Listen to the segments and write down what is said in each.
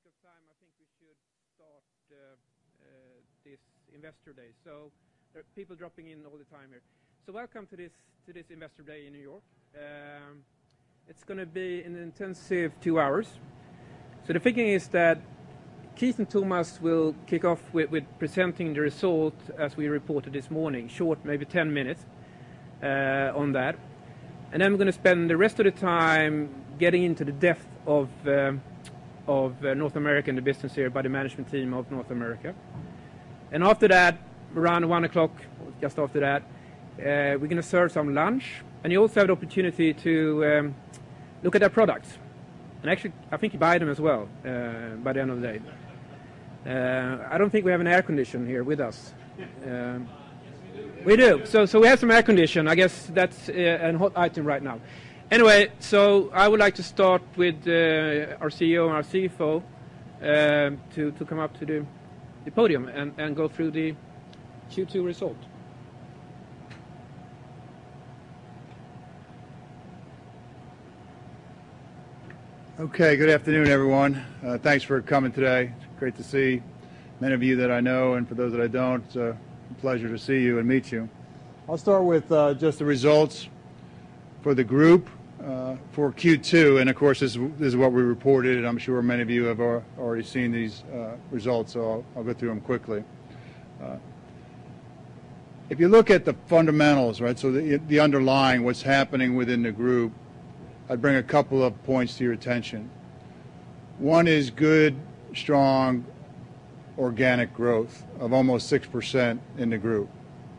of time, I think we should start this Investor Day. So there are people dropping in all the time here. So welcome to this Investor Day in New York. It's going to be an intensive 2 hours. So the thinking is that Keith and Thomas will kick off with presenting the result as we reported this morning, short, maybe 10 minutes on that. And then we're going to spend the rest of the time getting into the depth of North America and the business here by the management team of North America. And after that, around 1 o'clock, just after that, we're going to serve some lunch. And you also have the opportunity to look at their products. And actually, I think you buy them as well by the end of the day. I don't think we have an air condition here with us. We do. So we have some air condition. I guess that's a hot item right now. Anyway, so I would like to start with our CEO and our CFO to come up to the podium and go through the Q2 result. Okay, good afternoon, everyone. Thanks for coming today. It's great to see many of you that I know, and for those that I don't, it's a pleasure to see you and meet you. I'll start with just the results for the group for Q2, and of course this is what we reported, and I'm sure many of you have already seen these results, so I'll go through them quickly. If you look at the fundamentals, right, so the underlying, what's happening within the group, I'd bring a couple of points to your attention. One is good, strong, organic growth of almost 6% in the group.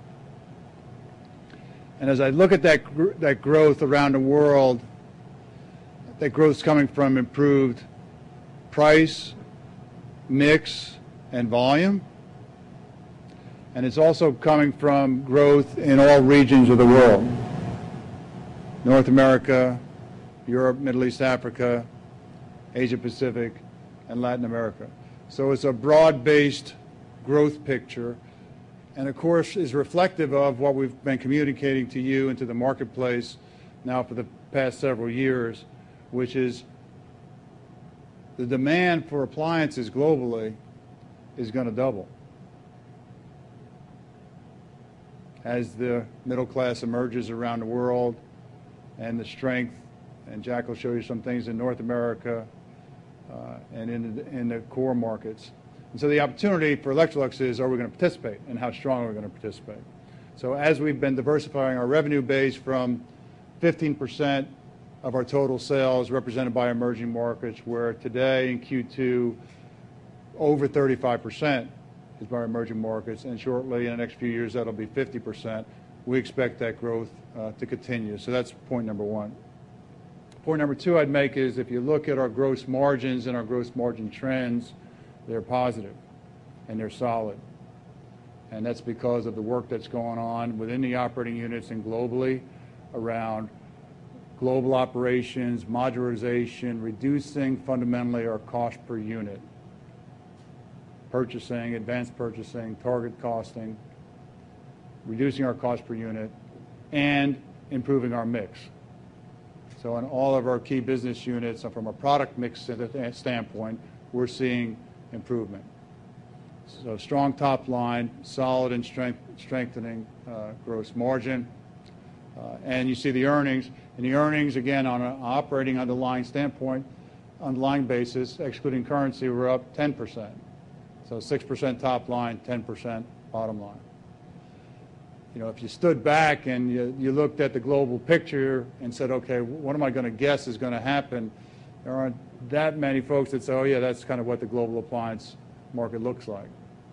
And as I look at that growth around the world, that growth's coming from improved price, mix, and volume. And it's also coming from growth in all regions of the world. North America, Europe, Middle East, Africa, Asia Pacific, and Latin America. So it's a broad-based growth picture, and of course is reflective of what we've been communicating to you and to the marketplace now for the past several years, which is the demand for appliances globally is going to double as the middle class emerges around the world, and the strength, and Jack will show you some things in North America and in the core markets. And so the opportunity for Electrolux is, are we going to participate, and how strong are we going to participate? So as we've been diversifying our revenue base from 15% of our total sales represented by emerging markets, where today in Q2 over 35% is by emerging markets, and shortly in the next few years that'll be 50%. We expect that growth to continue. So that's point number one. Point number two I'd make is, if you look at our gross margins and our gross margin trends, they're positive and they're solid. And that's because of the work that's going on within the operating units and globally around global operations, modularization, reducing fundamentally our cost per unit, purchasing, advanced purchasing, target costing, reducing our cost per unit, and improving our mix. So in all of our key business units, from a product mix standpoint, we're seeing improvement. So strong top line, solid and strengthening gross margin. And you see the earnings. And the earnings, again, on an operating underlying standpoint, underlying basis, excluding currency, we're up 10%. So 6% top line, 10% bottom line. You know, if you stood back and you looked at the global picture and said, okay, what am I going to guess is going to happen? There aren't that many folks that say, oh yeah, that's kind of what the global appliance market looks like.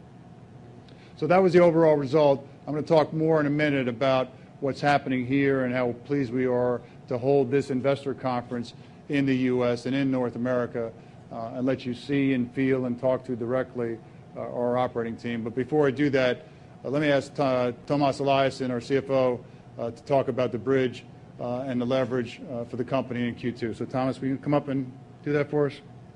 So that was the overall result. I'm going to talk more in a minute about what's happening here and how pleased we are to hold this investor conference in the U.S. and in North America and let you see and feel and talk to directly our operating team. But before I do that, let me ask Tomas Eliasson, our CFO, to talk about the bridge and the leverage for the company in Q2. So Thomas, will you come up and do that for us?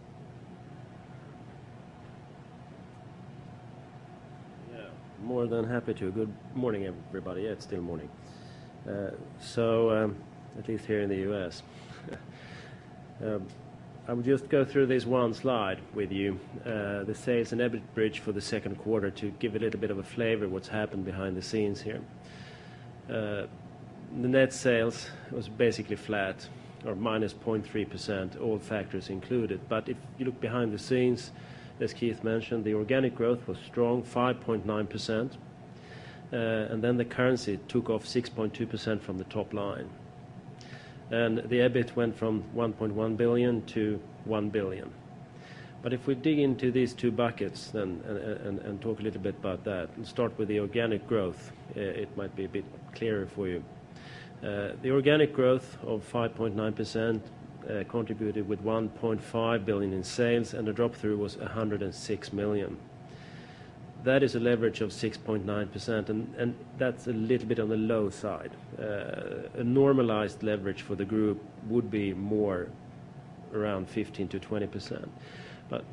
Yeah, more than happy to. Good morning, everybody. Yeah, it's still morning. At least here in the U.S. I will just go through this one slide with you, the sales and EBIT bridge for the second quarter, to give a little bit of a flavor of what's happened behind the scenes here. The net sales was basically flat, or minus 0.3%, all factors included. But if you look behind the scenes, as Keith mentioned, the organic growth was strong, 5.9%, and then the currency took off 6.2% from the top line. And the EBIT went from 1.1 billion to 1 billion. But if we dig into these two buckets then and talk a little bit about that, and start with the organic growth, it might be a bit clearer for you. The organic growth of 5.9% contributed with 1.5 billion in sales, and the drop-through was 106 million. That is a leverage of 6.9%, and that's a little bit on the low side. A normalized leverage for the group would be more around 15 to 20%. But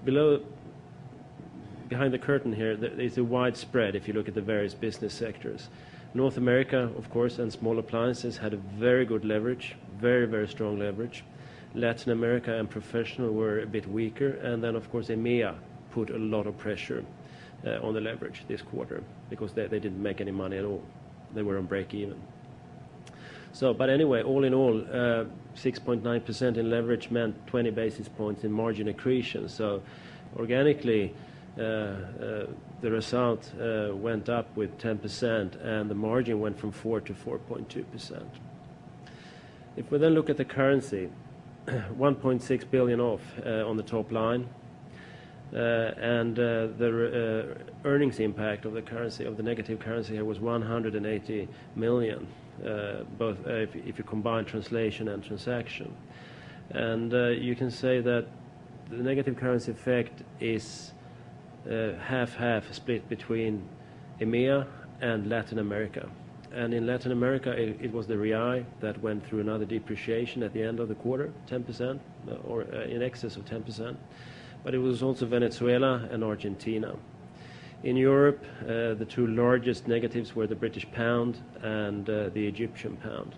behind the curtain here, there is a wide spread if you look at the various business sectors. North America, of course, and small appliances had a very good leverage, very, very strong leverage. Latin America and professional were a bit weaker, and then, of course, EMEA put a lot of pressure on the leverage this quarter because they didn't make any money at all. They were on break even. So, but anyway, all in all, 6.9% in leverage meant 20 basis points in margin accretion. So organically, the result went up with 10%, and the margin went from 4 to 4.2%. If we then look at the currency, 1.6 billion off on the top line, and the earnings impact of the currency, of the negative currency here, was 180 million, both if you combine translation and transaction. And you can say that the negative currency effect is half-half split between EMEA and Latin America. And in Latin America, it was the real that went through another depreciation at the end of the quarter, 10%, or in excess of 10%. But it was also Venezuela and Argentina. In Europe, the two largest negatives were the British pound and the Egyptian pound.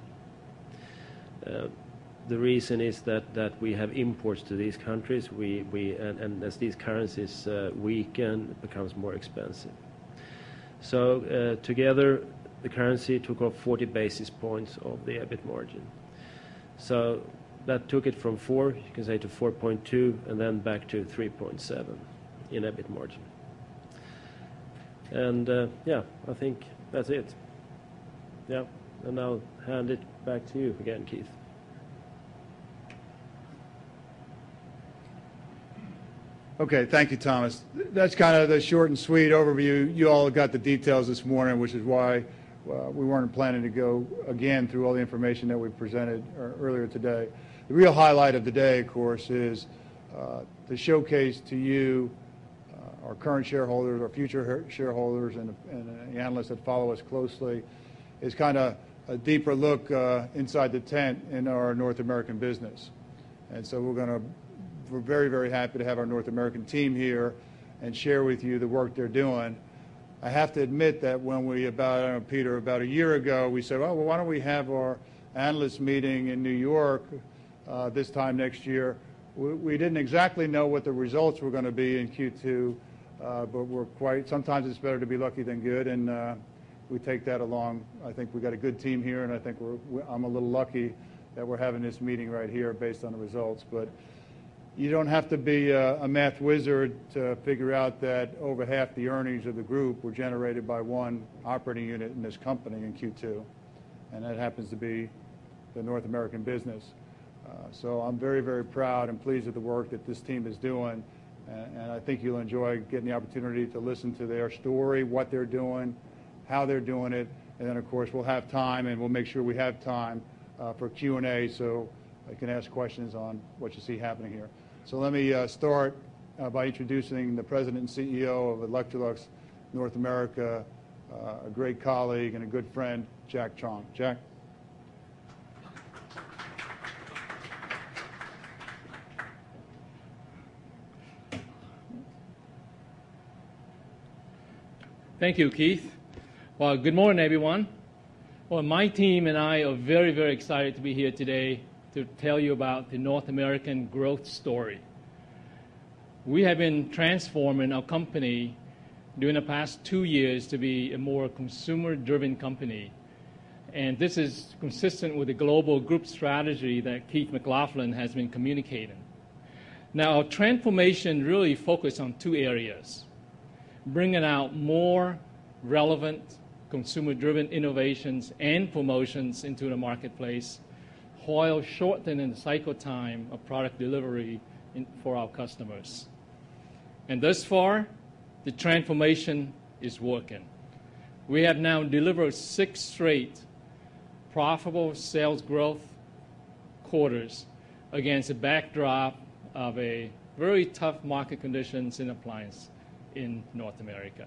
The reason is that we have imports to these countries, and as these currencies weaken, it becomes more expensive. So together, the currency took off 40 basis points of the EBIT margin. So that took it from 4, you can say, to 4.2, and then back to 3.7 in EBIT margin. And yeah, I think that's it. Yeah, and I'll hand it back to you again, Keith. Okay, thank you, Thomas. That's kind of the short and sweet overview. You all got the details this morning, which is why we weren't planning to go again through all the information that we presented earlier today. The real highlight of the day, of course, is to showcase to you, our current shareholders, our future shareholders, and the analysts that follow us closely, is kind of a deeper look inside the tent in our North American business. And so we're very, very happy to have our North American team here and share with you the work they're doing. I have to admit that when Peter, about a year ago, we said, well, why don't we have our analyst meeting in New York this time next year. We didn't exactly know what the results were going to be in Q2, but sometimes it's better to be lucky than good, and we take that along. I think we got a good team here, and I think I'm a little lucky that we're having this meeting right here based on the results. But you don't have to be a math wizard to figure out that over half the earnings of the group were generated by one operating unit in this company in Q2, and that happens to be the North American business. So I'm very, very proud and pleased with the work that this team is doing, and I think you'll enjoy getting the opportunity to listen to their story, what they're doing, how they're doing it, and then, of course, we'll have time, and we'll make sure we have time for Q&A so I can ask questions on what you see happening here. So let me start by introducing the President and CEO of Electrolux North America, a great colleague and a good friend, Jack Truong. Jack? Thank you, Keith. Well, good morning, everyone. Well, my team and I are very, very excited to be here today to tell you about the North American growth story. We have been transforming our company during the past 2 years to be a more consumer-driven company. And this is consistent with the global group strategy that Keith McLaughlin has been communicating. Now, our transformation really focused on 2 areas: bringing out more relevant consumer-driven innovations and promotions into the marketplace, while shortening the cycle time of product delivery for our customers. And thus far, the transformation is working. We have now delivered 6 straight profitable sales growth quarters against a backdrop of a very tough market conditions in appliance in North America.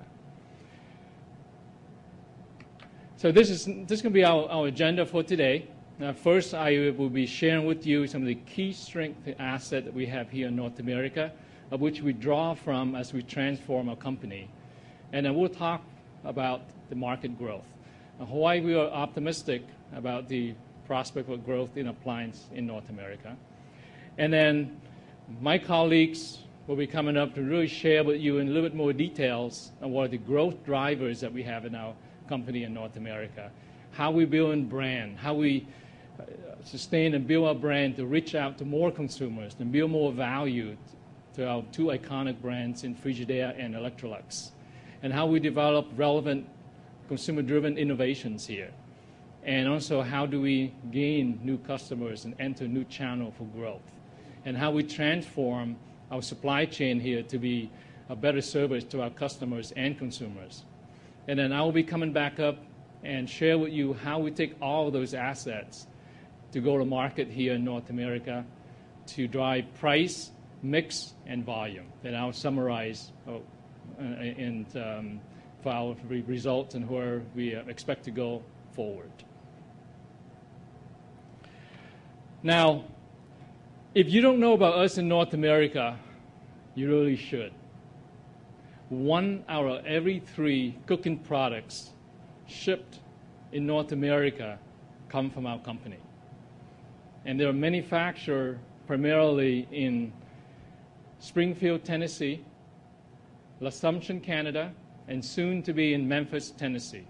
So this is going to be our agenda for today. Now, first, I will be sharing with you some of the key strength and asset that we have here in North America, of which we draw from as we transform our company. And then we'll talk about the market growth, and why we are optimistic about the prospect of growth in appliance in North America. And then my colleagues will be coming up to really share with you in a little bit more details on what are the growth drivers that we have in our company in North America, how we build a brand, how we sustain and build our brand to reach out to more consumers and build more value to our 2 iconic brands in Frigidaire and Electrolux, and how we develop relevant consumer-driven innovations here, and also how do we gain new customers and enter new channel for growth, and how we transform our supply chain here to be a better service to our customers and consumers. And then I will be coming back up and share with you how we take all of those assets to go to market here in North America to drive price, mix, and volume. And I'll summarize for our results and where we expect to go forward. Now, if you don't know about us in North America, you really should. 1 out of every 3 cooking products shipped in North America come from our company. And they are manufactured primarily in Springfield, Tennessee, L'Assomption, Canada, and soon to be in Memphis, Tennessee.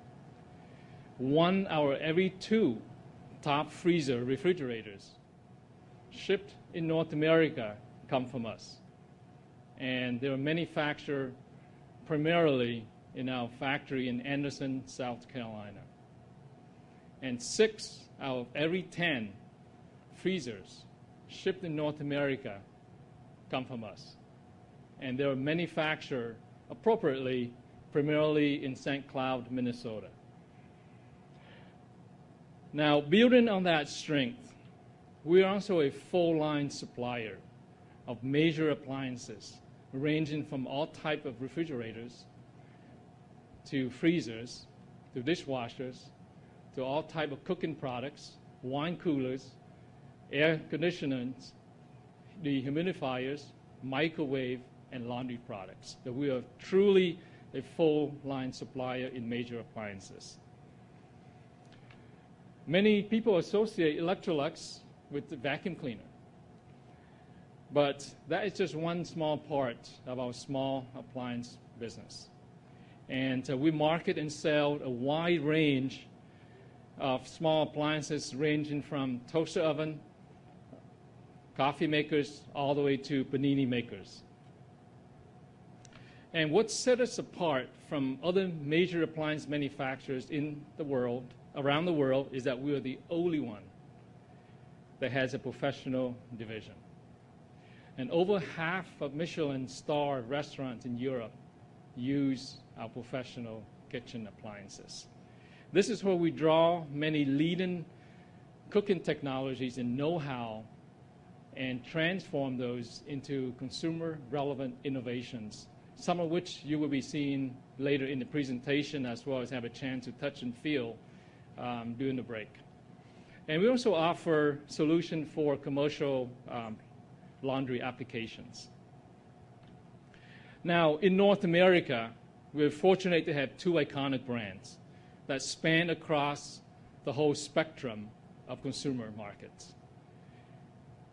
1 out of every 2 top freezer refrigerators shipped in North America come from us. And they are manufactured primarily in our factory in Anderson, South Carolina. And 6 out of every 10 freezers shipped in North America come from us. And they are manufactured appropriately, primarily in St. Cloud, Minnesota. Now, building on that strength, we are also a full-line supplier of major appliances, ranging from all type of refrigerators to freezers to dishwashers to all type of cooking products, wine coolers, air conditioners, dehumidifiers, microwave, and laundry products. So we are truly a full-line supplier in major appliances. Many people associate Electrolux with the vacuum cleaner. But that is just one small part of our small appliance business. And we market and sell a wide range of small appliances, ranging from toaster oven, coffee makers, all the way to panini makers. And what sets us apart from other major appliance manufacturers in the world, around the world, is that we are the only one that has a professional division. And over half of Michelin-star restaurants in Europe use our professional kitchen appliances. This is where we draw many leading cooking technologies and know-how and transform those into consumer-relevant innovations, some of which you will be seeing later in the presentation, as well as have a chance to touch and feel during the break. And we also offer solutions for commercial laundry applications. Now, in North America, we're fortunate to have 2 iconic brands that span across the whole spectrum of consumer markets.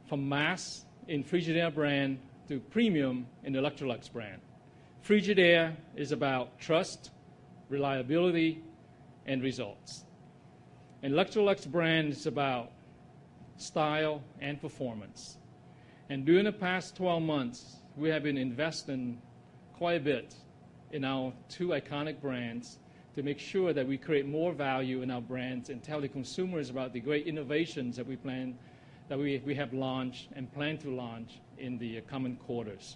from mass in Frigidaire brand to premium in the Electrolux brand. Frigidaire is about trust, reliability, and results. And Electrolux brand is about style and performance. And during the past 12 months, we have been investing quite a bit in our two iconic brands to make sure that we create more value in our brands and tell the consumers about the great innovations that we have launched and plan to launch in the coming quarters.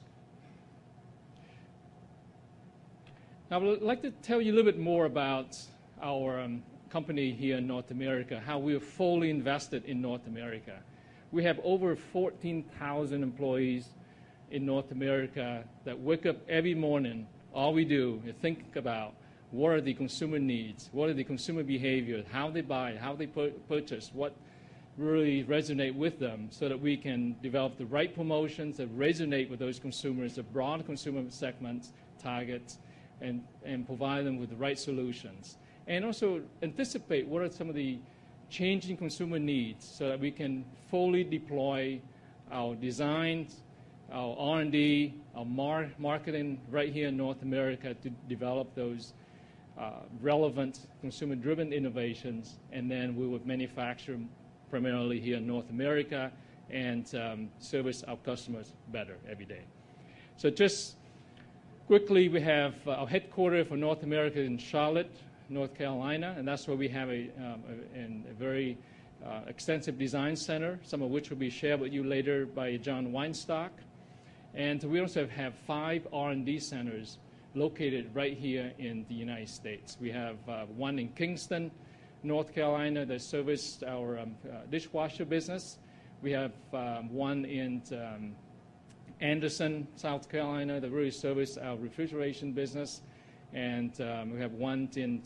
Now, I would like to tell you a little bit more about our company here in North America, how we are fully invested in North America. We have over 14,000 employees in North America that wake up every morning. All we do is think about what are the consumer needs, what are the consumer behaviors, how they buy, how they purchase, what really resonate with them so that we can develop the right promotions that resonate with those consumers, the broad consumer segments, targets, and provide them with the right solutions. And also anticipate what are some of the changing consumer needs so that we can fully deploy our designs, our R&D, our marketing right here in North America to develop those relevant consumer-driven innovations, and then we would manufacture primarily here in North America and service our customers better every day. So just quickly, we have our headquarters for North America in Charlotte, North Carolina, and that's where we have a very extensive design center, some of which will be shared with you later by John Weinstock. And we also have 5 R&D centers located right here in the United States. We have one in Kingston, North Carolina, that services our dishwasher business. We have one in Anderson, South Carolina, that really services our refrigeration business. And we have one in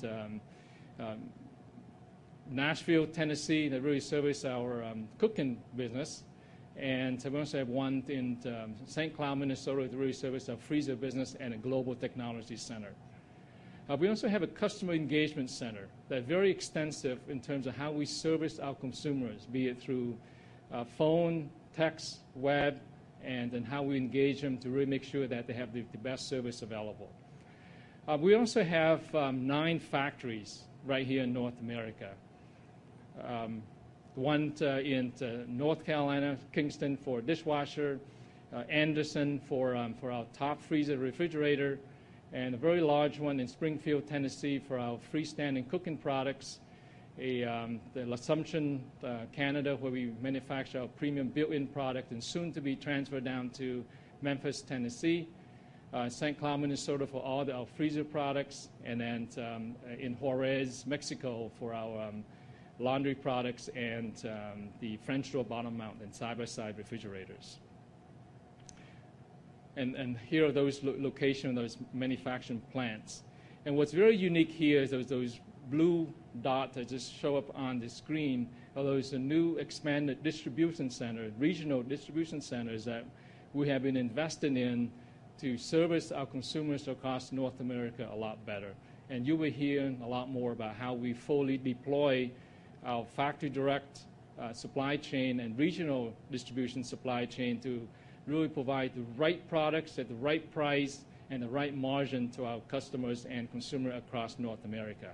Nashville, Tennessee, that really services our cooking business. And we also have one in St. Cloud, Minnesota, that really services our freezer business and a global technology center. We also have a customer engagement center that's very extensive in terms of how we service our consumers, be it through phone, text, web, and then how we engage them to really make sure that they have the best service available. We also have 9 factories right here in North America. One in North Carolina, Kingston for dishwasher, Anderson for our top freezer refrigerator, and a very large one in Springfield, Tennessee for our freestanding cooking products, the L'Assomption, Canada, where we manufacture our premium built-in product and soon to be transferred down to Memphis, Tennessee, St. Cloud, Minnesota for all our freezer products, and then in Juarez, Mexico for our laundry products and the French door bottom mount and side-by-side refrigerators. And here are those locations, those manufacturing plants. And what's very unique here is those blue dots that just show up on the screen are those new expanded distribution centers, regional distribution centers that we have been investing in to service our consumers across North America a lot better. And you will hear a lot more about how we fully deploy our factory direct supply chain and regional distribution supply chain to really provide the right products at the right price and the right margin to our customers and consumer across North America.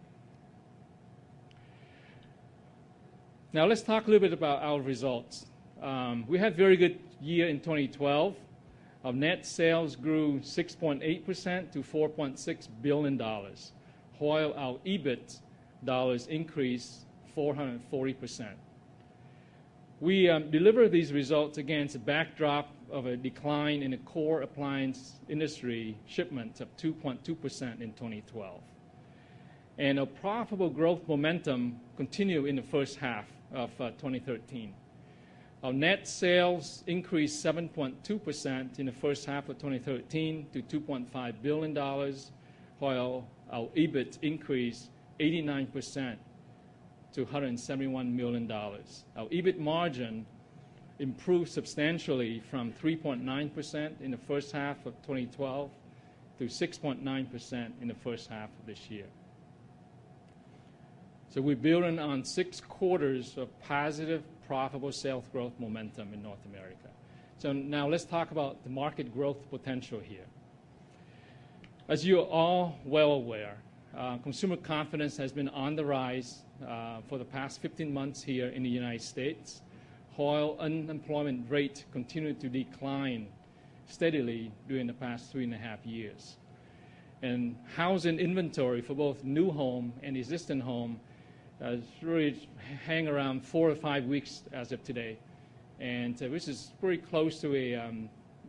Now let's talk a little bit about our results. We had a very good year in 2012. Our net sales grew 6.8% to $4.6 billion, while our EBIT dollars increased 440%. We delivered these results against a backdrop of a decline in the core appliance industry shipments of 2.2% in 2012. And a profitable growth momentum continued in the first half of 2013. Our net sales increased 7.2% in the first half of 2013 to $2.5 billion, while our EBIT increased 89% to $171 million. Our EBIT margin improved substantially from 3.9% in the first half of 2012 to 6.9% in the first half of this year. So we're building on 6 quarters of positive, profitable sales growth momentum in North America. So now let's talk about the market growth potential here. As you're all well aware, consumer confidence has been on the rise for the past 15 months here in the United States. While unemployment rate continued to decline steadily during the past 3.5 years. And housing inventory for both new home and existing home really hang around 4 or 5 weeks as of today, and which is pretty close to the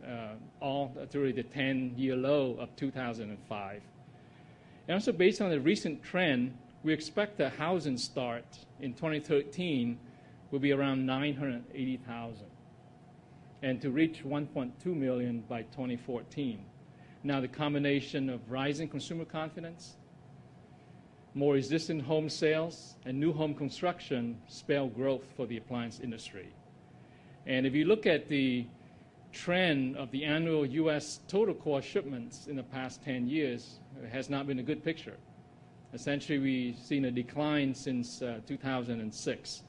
10-year low of 2005. And also based on the recent trend, we expect the housing start in 2013 will be around 980,000, and to reach 1.2 million by 2014. Now the combination of rising consumer confidence, more existing home sales, and new home construction spell growth for the appliance industry. And if you look at the trend of the annual U.S. total core shipments in the past 10 years, it has not been a good picture. Essentially, we've seen a decline since 2006.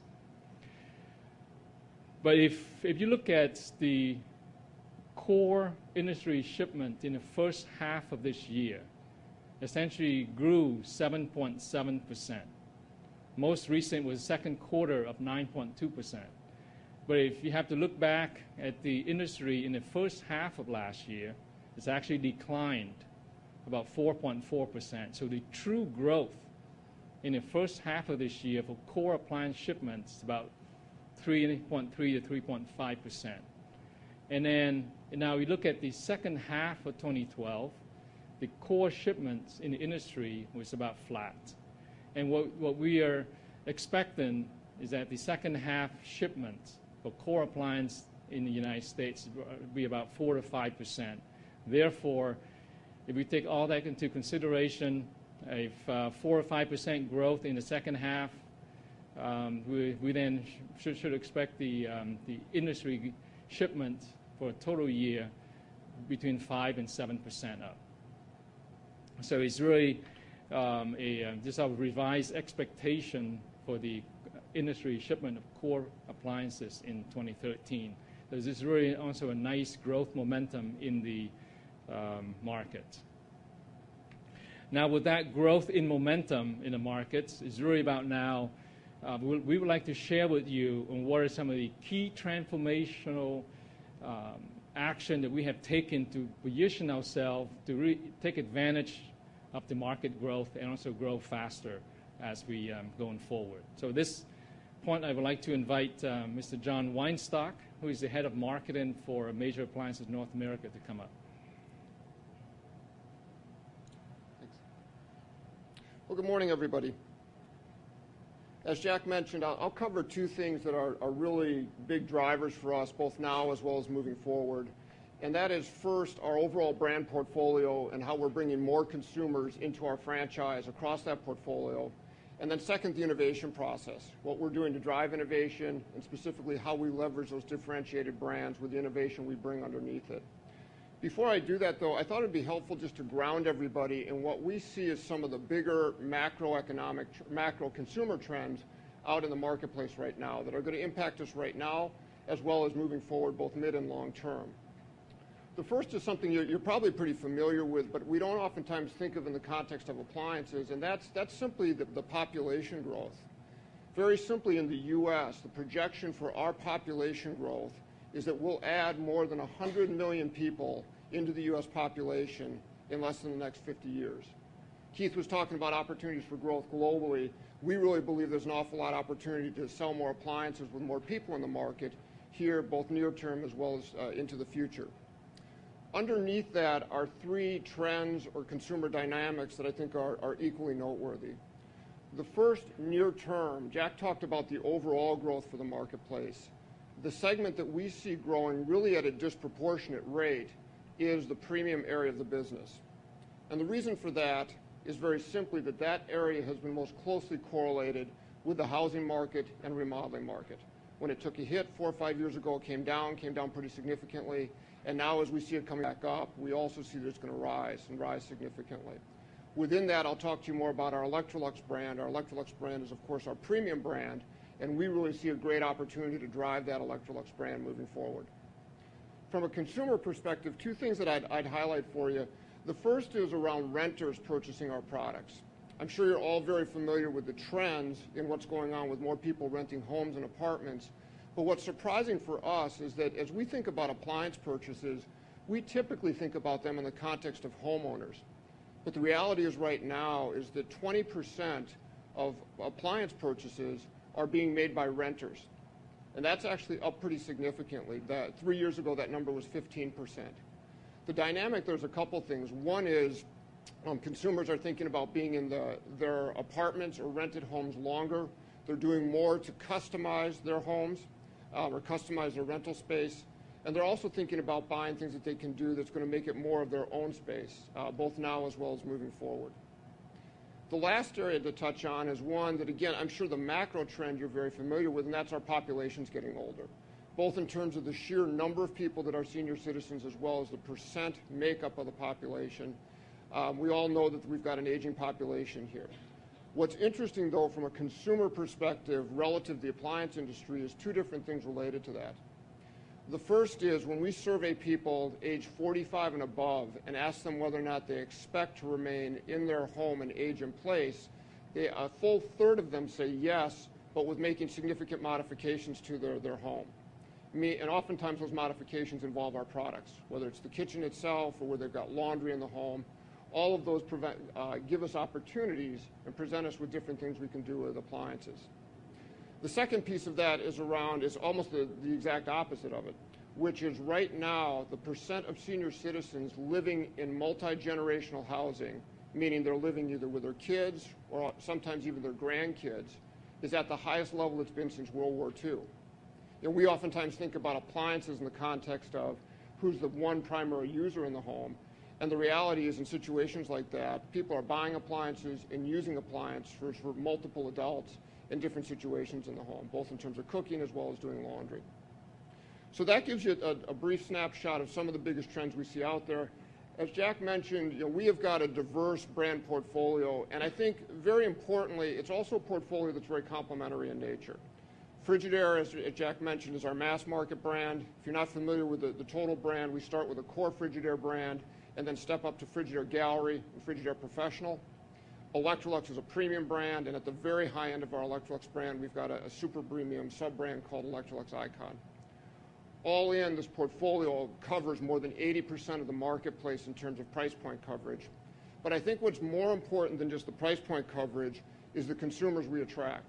But if you look at the core industry shipment in the first half of this year, essentially grew 7.7%. Most recent was the second quarter of 9.2%. But if you have to look back at the industry in the first half of last year, it's actually declined about 4.4%. So the true growth in the first half of this year for core appliance shipments is about 3.3 to 3.5%. And then now we look at the second half of 2012, the core shipments in the industry was about flat. And what we are expecting is that the second half shipments for core appliance in the United States will be about 4 to 5%. Therefore, if we take all that into consideration, if 4 or 5% growth in the second half, we then should expect the industry shipment for a total year between 5 and 7% up. So it's really just a revised expectation for the industry shipment of core appliances in 2013. So this is really also a nice growth momentum in the market. Now with that growth in momentum in the markets, it's really about now, we would like to share with you on what are some of the key transformational action that we have taken to position ourselves to take advantage of the market growth and also grow faster as we going forward. So at this point, I would like to invite Mr. John Weinstock, who is the head of marketing for Major Appliances North America, to come up. Thanks. Well, good morning, everybody. As Jack mentioned, I'll cover 2 things that are really big drivers for us, both now as well as moving forward. And that is, first, our overall brand portfolio and how we're bringing more consumers into our franchise across that portfolio. And then second, the innovation process, what we're doing to drive innovation, and specifically how we leverage those differentiated brands with the innovation we bring underneath it. Before I do that, though, I thought it would be helpful just to ground everybody in what we see as some of the bigger macro consumer trends out in the marketplace right now that are going to impact us right now, as well as moving forward both mid and long term. The first is something you're probably pretty familiar with, but we don't oftentimes think of in the context of appliances, and that's simply the population growth. Very simply, in the U.S., the projection for our population growth is that we'll add more than 100 million people into the U.S. population in less than the next 50 years. Keith was talking about opportunities for growth globally. We really believe there's an awful lot of opportunity to sell more appliances with more people in the market here, both near term as well as into the future. Underneath that are 3 trends or consumer dynamics that I think are equally noteworthy. The first, near term, Jack talked about the overall growth for the marketplace. The segment that we see growing really at a disproportionate rate is the premium area of the business. And the reason for that is very simply that area has been most closely correlated with the housing market and remodeling market. When it took a hit 4 or 5 years ago, it came down pretty significantly. And now as we see it coming back up, we also see that it's going to rise and rise significantly. Within that, I'll talk to you more about our Electrolux brand. Our Electrolux brand is, of course, our premium brand, and we really see a great opportunity to drive that Electrolux brand moving forward. From a consumer perspective, two things that I'd highlight for you. The first is around renters purchasing our products. I'm sure you're all very familiar with the trends in what's going on with more people renting homes and apartments. But what's surprising for us is that as we think about appliance purchases, we typically think about them in the context of homeowners. But the reality is right now is that 20% of appliance purchases are being made by renters. And that's actually up pretty significantly. 3 years ago, that number was 15%. The dynamic, there's a couple things. One is consumers are thinking about being in their apartments or rented homes longer. They're doing more to customize their homes or customize their rental space. And they're also thinking about buying things that they can do that's going to make it more of their own space, both now as well as moving forward. The last area to touch on is one that, again, I'm sure the macro trend you're very familiar with, and that's our population's getting older, both in terms of the sheer number of people that are senior citizens as well as the percent makeup of the population. We all know that we've got an aging population here. What's interesting, though, from a consumer perspective relative to the appliance industry is two different things related to that. The first is when we survey people age 45 and above and ask them whether or not they expect to remain in their home and age in place, a full third of them say yes, but with making significant modifications to their home. And oftentimes those modifications involve our products, whether it's the kitchen itself or where they've got laundry in the home. All of those give us opportunities and present us with different things we can do with appliances. The second piece of that is almost the exact opposite of it, which is right now the percent of senior citizens living in multi-generational housing, meaning they're living either with their kids or sometimes even their grandkids, is at the highest level it's been since World War II. And we oftentimes think about appliances in the context of who's the one primary user in the home. And the reality is in situations like that, people are buying appliances and using appliances for multiple adults in different situations in the home, both in terms of cooking as well as doing laundry. So that gives you a brief snapshot of some of the biggest trends we see out there. As Jack mentioned, we have got a diverse brand portfolio, and I think very importantly, it's also a portfolio that's very complementary in nature. Frigidaire, as Jack mentioned, is our mass market brand. If you're not familiar with the total brand, we start with a core Frigidaire brand and then step up to Frigidaire Gallery and Frigidaire Professional. Electrolux is a premium brand, and at the very high end of our Electrolux brand, we've got a super premium sub-brand called Electrolux Icon. All in, this portfolio covers more than 80% of the marketplace in terms of price point coverage. But I think what's more important than just the price point coverage is the consumers we attract.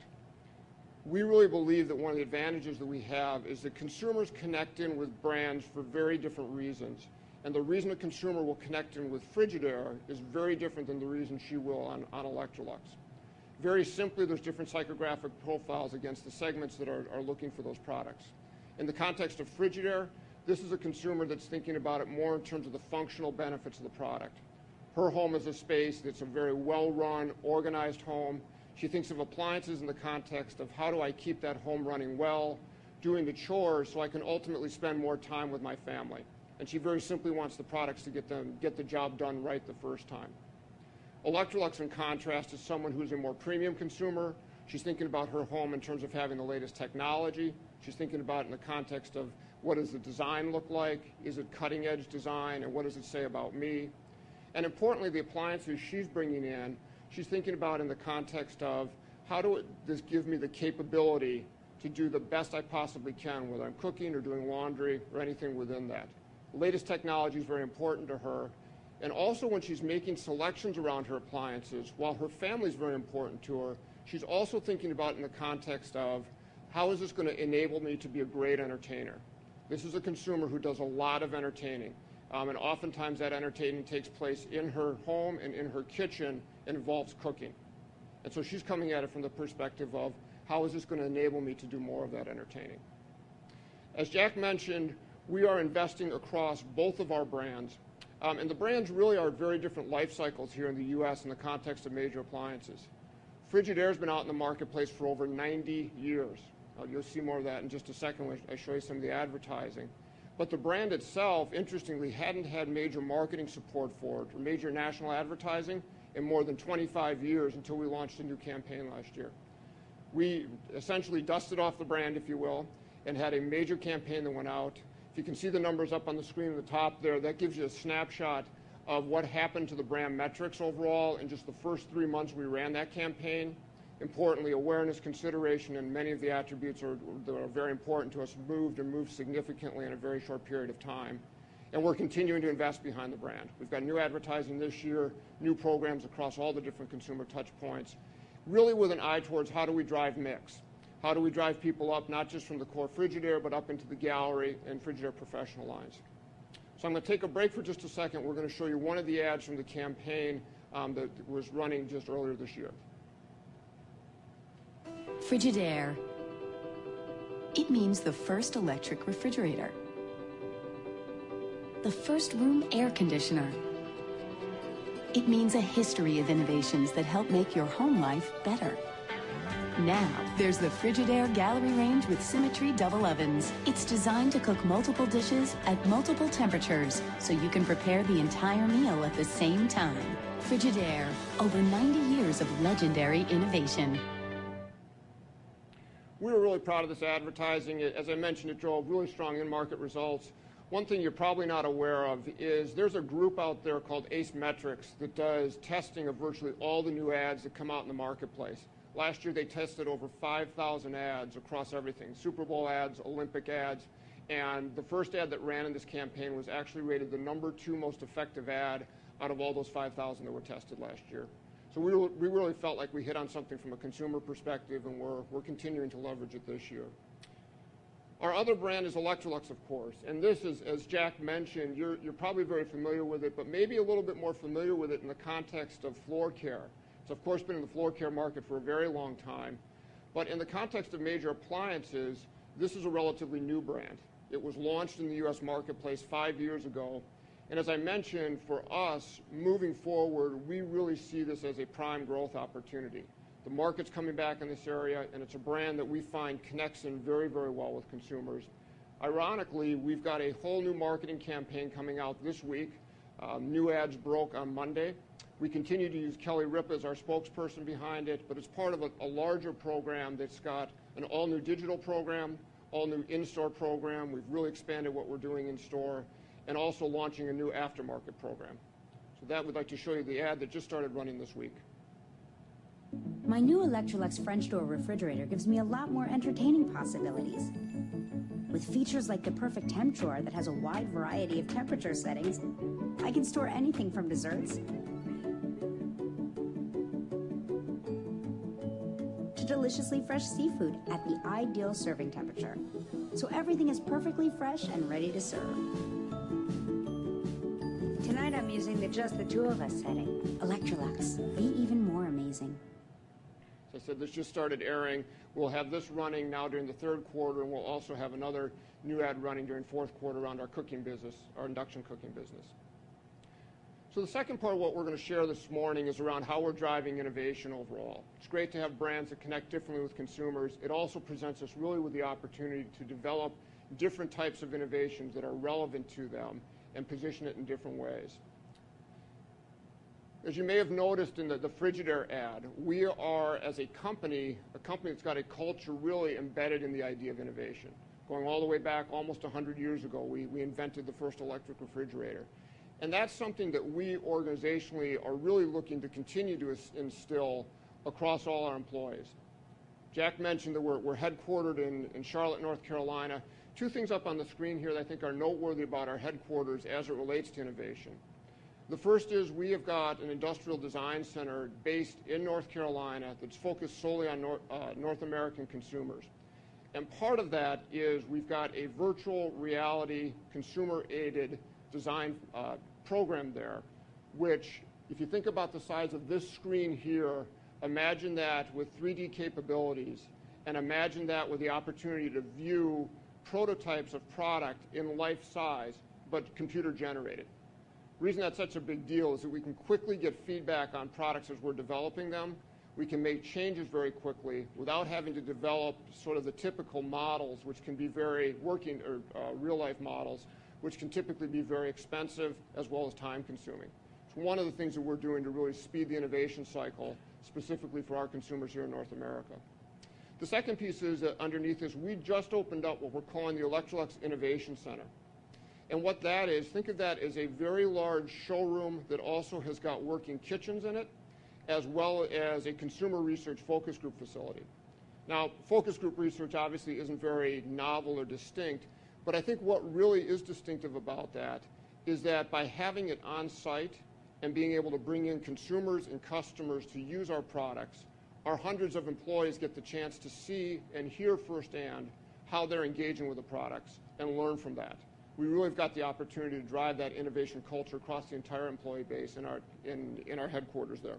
We really believe that one of the advantages that we have is that consumers connect in with brands for very different reasons. And the reason a consumer will connect in with Frigidaire is very different than the reason she will on Electrolux. Very simply, there's different psychographic profiles against the segments that are looking for those products. In the context of Frigidaire, this is a consumer that's thinking about it more in terms of the functional benefits of the product. Her home is a space that's a very well-run, organized home. She thinks of appliances in the context of how do I keep that home running well, doing the chores so I can ultimately spend more time with my family. And she very simply wants the products to get the job done right the first time. Electrolux, in contrast, is someone who's a more premium consumer. She's thinking about her home in terms of having the latest technology. She's thinking about it in the context of what does the design look like? Is it cutting-edge design? And what does it say about me? And importantly, the appliances she's bringing in, she's thinking about in the context of how does this give me the capability to do the best I possibly can, whether I'm cooking or doing laundry or anything within that. The latest technology is very important to her. And also when she's making selections around her appliances, while her family is very important to her, she's also thinking about it in the context of how is this going to enable me to be a great entertainer? This is a consumer who does a lot of entertaining. And oftentimes that entertaining takes place in her home and in her kitchen and involves cooking. And so she's coming at it from the perspective of how is this going to enable me to do more of that entertaining? As Jack mentioned, we are investing across both of our brands. And the brands really are very different life cycles here in the U.S. in the context of major appliances. Frigidaire has been out in the marketplace for over 90 years. You'll see more of that in just a second when I show you some of the advertising. But the brand itself, interestingly, hadn't had major marketing support for it or major national advertising in more than 25 years until we launched a new campaign last year. We essentially dusted off the brand, if you will, and had a major campaign that went out. If you can see the numbers up on the screen at the top there, that gives you a snapshot of what happened to the brand metrics overall in just the first 3 months we ran that campaign. Importantly, awareness, consideration, and many of the attributes that are very important to us moved significantly in a very short period of time. And we're continuing to invest behind the brand. We've got new advertising this year, new programs across all the different consumer touch points, really with an eye towards how do we drive mix? How do we drive people up, not just from the core Frigidaire, but up into the Gallery and Frigidaire Professional lines? So I'm going to take a break for just a second. We're going to show you one of the ads from the campaign that was running just earlier this year. Frigidaire. It means the first electric refrigerator. The first room air conditioner. It means a history of innovations that help make your home life better. Now, there's the Frigidaire Gallery range with Symmetry double ovens. It's designed to cook multiple dishes at multiple temperatures, so you can prepare the entire meal at the same time. Frigidaire, over 90 years of legendary innovation. We were really proud of this advertising. As I mentioned, it drove really strong in-market results. One thing you're probably not aware of is there's a group out there called Ace Metrics that does testing of virtually all the new ads that come out in the marketplace. Last year, they tested over 5,000 ads across everything, Super Bowl ads, Olympic ads, and the first ad that ran in this campaign was actually rated the #2 most effective ad out of all those 5,000 that were tested last year. So we really felt like we hit on something from a consumer perspective, and we're continuing to leverage it this year. Our other brand is Electrolux, of course, and this is, as Jack mentioned, you're probably very familiar with it, but maybe a little bit more familiar with it in the context of floor care. It's, of course, been in the floor care market for a very long time. But in the context of major appliances, this is a relatively new brand. It was launched in the U.S. marketplace 5 years ago. And as I mentioned, for us, moving forward, we really see this as a prime growth opportunity. The market's coming back in this area, and it's a brand that we find connects in very, very well with consumers. Ironically, we've got a whole new marketing campaign coming out this week. New ads broke on Monday. We continue to use Kelly Ripa as our spokesperson behind it, but it's part of a larger program that's got an all-new digital program, all-new in-store program. We've really expanded what we're doing in-store, and also launching a new aftermarket program. So that, we'd like to show you the ad that just started running this week. My new Electrolux French door refrigerator gives me a lot more entertaining possibilities. With features like the perfect temp drawer that has a wide variety of temperature settings, I can store anything from desserts to deliciously fresh seafood at the ideal serving temperature. So everything is perfectly fresh and ready to serve. Tonight I'm using the just the two of us setting. Electrolux, be even more amazing. As I said, this just started airing. We'll have this running now during the third quarter, and we'll also have another new ad running during fourth quarter around our cooking business, our induction cooking business. So the second part of what we're going to share this morning is around how we're driving innovation overall. It's great to have brands that connect differently with consumers. It also presents us really with the opportunity to develop different types of innovations that are relevant to them and position it in different ways. As you may have noticed in the Frigidaire ad, we are, as a company that's got a culture really embedded in the idea of innovation. Going all the way back almost 100 years ago, we invented the first electric refrigerator. And that's something that we organizationally are really looking to continue to instill across all our employees. Jack mentioned that we're headquartered in Charlotte, North Carolina. Two things up on the screen here that I think are noteworthy about our headquarters as it relates to innovation. The first is we have got an industrial design center based in North Carolina that's focused solely on North American consumers. And part of that is we've got a virtual reality consumer-aided design program there, which, if you think about the size of this screen here, imagine that with 3D capabilities, and imagine that with the opportunity to view prototypes of product in life size, but computer generated. The reason that's such a big deal is that we can quickly get feedback on products as we're developing them. We can make changes very quickly without having to develop sort of the typical models, which can be very working or real-life models, which can typically be very expensive as well as time-consuming. So It's one of the things that we're doing to really speed the innovation cycle, specifically for our consumers here in North America. The second piece is that underneath this, we just opened up what we're calling the Electrolux Innovation Center. And what that is, think of that as a very large showroom that also has got working kitchens in it, as well as a consumer research focus group facility. Now, focus group research obviously isn't very novel or distinct, but I think what really is distinctive about that is that by having it on site and being able to bring in consumers and customers to use our products, our hundreds of employees get the chance to see and hear firsthand how they're engaging with the products and learn from that. We really have got the opportunity to drive that innovation culture across the entire employee base in our headquarters there.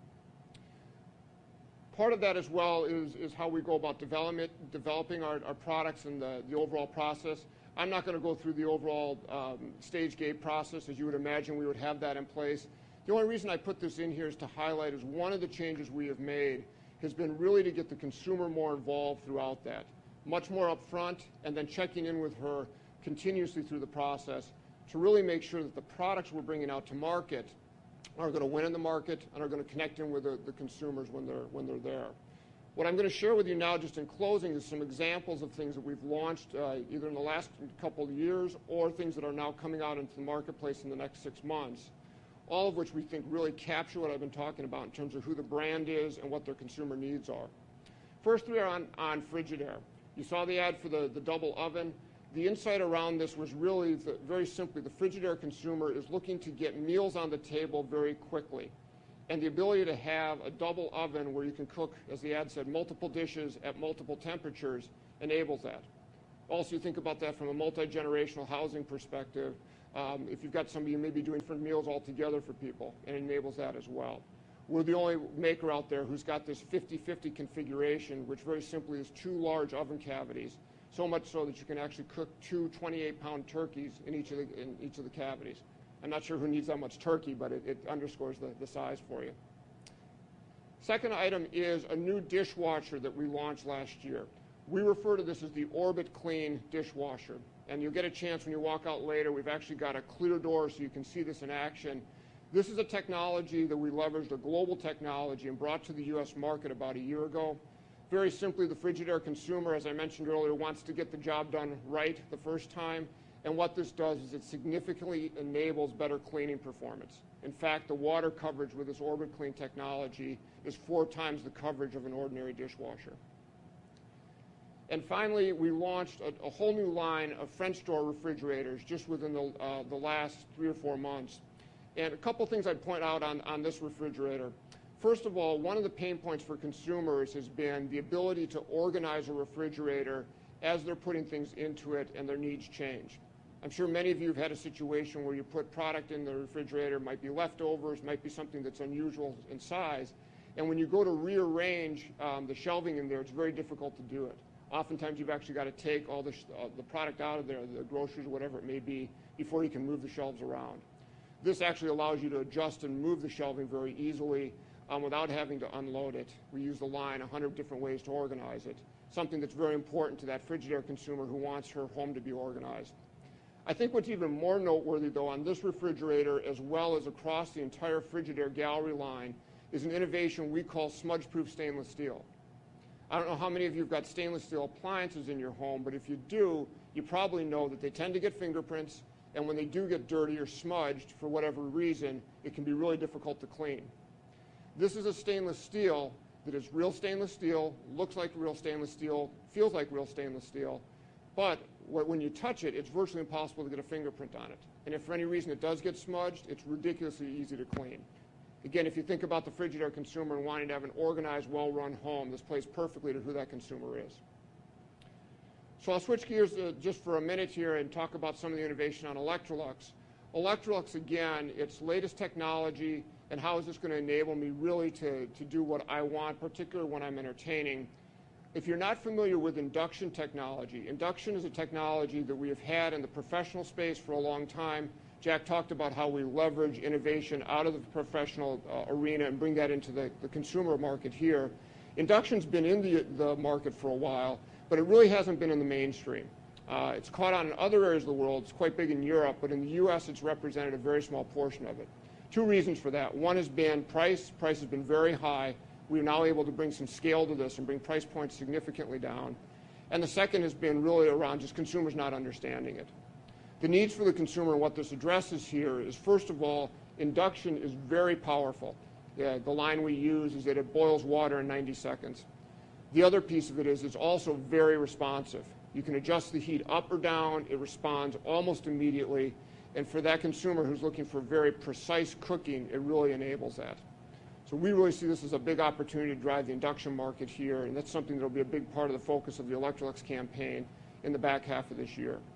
Part of that as well is how we go about developing our products and the overall process. I'm not going to go through the overall stage gate process. As you would imagine, we would have that in place. The only reason I put this in here is to highlight is one of the changes we have made has been really to get the consumer more involved throughout that, much more upfront, and then checking in with her continuously through the process to really make sure that the products we're bringing out to market are going to win in the market and are going to connect in with the consumers when they're there. What I'm going to share with you now, just in closing, is some examples of things that we've launched either in the last couple of years or things that are now coming out into the marketplace in the next 6 months, all of which we think really capture what I've been talking about in terms of who the brand is and what their consumer needs are. First, we are on Frigidaire. You saw the ad for the double oven. The insight around this was really very simply the Frigidaire consumer is looking to get meals on the table very quickly. And the ability to have a double oven where you can cook, as the ad said, multiple dishes at multiple temperatures enables that. Also, you think about that from a multi-generational housing perspective. If you've got somebody, you may be doing different meals altogether for people, and it enables that as well. We're the only maker out there who's got this 50-50 configuration, which very simply is 2 large oven cavities, so much so that you can actually cook 2 28-pound turkeys in each of the cavities. I'm not sure who needs that much turkey, but it underscores the size for you. Second item is a new dishwasher that we launched last year. We refer to this as the Orbit Clean dishwasher. And you'll get a chance when you walk out later. We've actually got a clear door so you can see this in action. This is a technology that we leveraged, a global technology, and brought to the U.S. market about a year ago. Very simply, the Frigidaire consumer, as I mentioned earlier, wants to get the job done right the first time. And what this does is it significantly enables better cleaning performance. In fact, the water coverage with this Orbit Clean technology is 4 times the coverage of an ordinary dishwasher. And finally, we launched a whole new line of French door refrigerators just within the last 3 or 4 months. And a couple things I'd point out on this refrigerator. First of all, one of the pain points for consumers has been the ability to organize a refrigerator as they're putting things into it and their needs change. I'm sure many of you have had a situation where you put product in the refrigerator, might be leftovers, might be something that's unusual in size, and when you go to rearrange the shelving in there, it's very difficult to do it. Oftentimes you've actually got to take all the product out of there, the groceries or whatever it may be, before you can move the shelves around. This actually allows you to adjust and move the shelving very easily without having to unload it. We use the line 100 different ways to organize it, something that's very important to that Frigidaire consumer who wants her home to be organized. I think what's even more noteworthy, though, on this refrigerator as well as across the entire Frigidaire gallery line is an innovation we call smudge-proof stainless steel. I don't know how many of you have got stainless steel appliances in your home, but if you do, you probably know that they tend to get fingerprints, and when they do get dirty or smudged for whatever reason, it can be really difficult to clean. This is a stainless steel that is real stainless steel, looks like real stainless steel, feels like real stainless steel, but when you touch it, it's virtually impossible to get a fingerprint on it. And if for any reason it does get smudged, it's ridiculously easy to clean. Again, if you think about the Frigidaire consumer and wanting to have an organized, well-run home, this plays perfectly to who that consumer is. So I'll switch gears just for a minute here and talk about some of the innovation on Electrolux. Electrolux, again, its latest technology, and how is this going to enable me really to do what I want, particularly when I'm entertaining. If you're not familiar with induction technology, induction is a technology that we have had in the professional space for a long time. Jack talked about how we leverage innovation out of the professional arena and bring that into the consumer market here. Induction's been in the market for a while, but it really hasn't been in the mainstream. It's caught on in other areas of the world. It's quite big in Europe, but in the U.S. it's represented a very small portion of it. Two reasons for that. One has been price. Price has been very high. We are now able to bring some scale to this and bring price points significantly down. And the second has been really around just consumers not understanding it. The needs for the consumer and what this addresses here is, first of all, induction is very powerful. The line we use is that it boils water in 90 seconds. The other piece of it is it's also very responsive. You can adjust the heat up or down. It responds almost immediately. And for that consumer who's looking for very precise cooking, it really enables that. So we really see this as a big opportunity to drive the induction market here, and that's something that will be a big part of the focus of the Electrolux campaign in the back half of this year.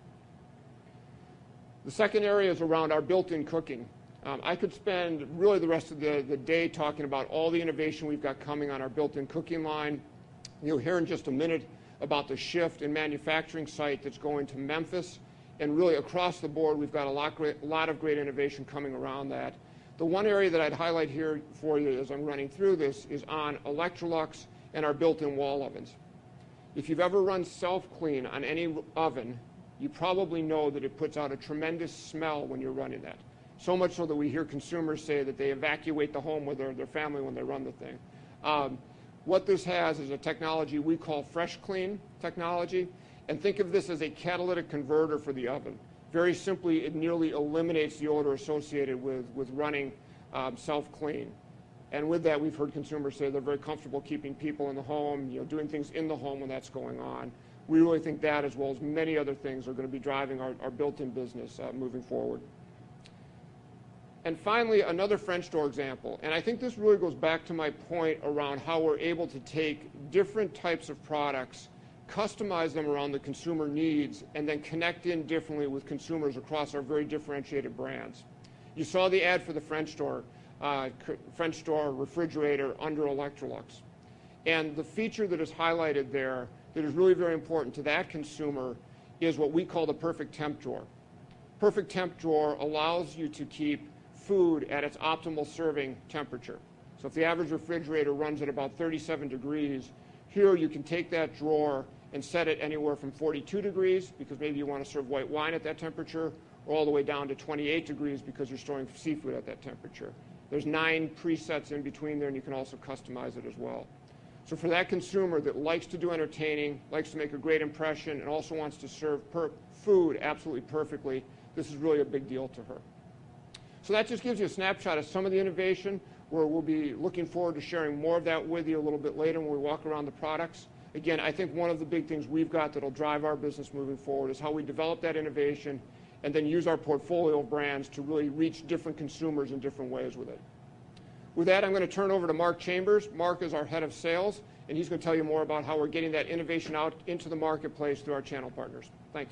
The second area is around our built-in cooking. I could spend really the rest of the day talking about all the innovation we've got coming on our built-in cooking line. You'll hear in just a minute about the shift in manufacturing site that's going to Memphis. And really across the board, we've got a lot of great innovation coming around that. The one area that I'd highlight here for you as I'm running through this is on Electrolux and our built-in wall ovens. If you've ever run self-clean on any oven, you probably know that it puts out a tremendous smell when you're running that. So much so that we hear consumers say that they evacuate the home with their family when they run the thing. What this has is a technology we call FreshClean technology. And think of this as a catalytic converter for the oven. Very simply, it nearly eliminates the odor associated with running self-clean. And with that, we've heard consumers say they're very comfortable keeping people in the home, doing things in the home when that's going on. We really think that, as well as many other things, are going to be driving our built-in business moving forward. And finally, another French door example. And I think this really goes back to my point around how we're able to take different types of products, customize them around the consumer needs, and then connect in differently with consumers across our very differentiated brands. You saw the ad for the French door refrigerator under Electrolux. And the feature that is highlighted there that is really very important to that consumer is what we call the perfect temp drawer. Perfect temp drawer allows you to keep food at its optimal serving temperature. So if the average refrigerator runs at about 37 degrees, here you can take that drawer and set it anywhere from 42 degrees because maybe you want to serve white wine at that temperature, or all the way down to 28 degrees because you're storing seafood at that temperature. There's 9 presets in between there, and you can also customize it as well. So for that consumer that likes to do entertaining, likes to make a great impression, and also wants to serve food absolutely perfectly, this is really a big deal to her. So that just gives you a snapshot of some of the innovation, where we'll be looking forward to sharing more of that with you a little bit later when we walk around the products. Again, I think one of the big things we've got that will drive our business moving forward is how we develop that innovation and then use our portfolio of brands to really reach different consumers in different ways with it. With that, I'm going to turn over to Mark Chambers. Mark is our head of sales, and he's going to tell you more about how we're getting that innovation out into the marketplace through our channel partners. Thanks.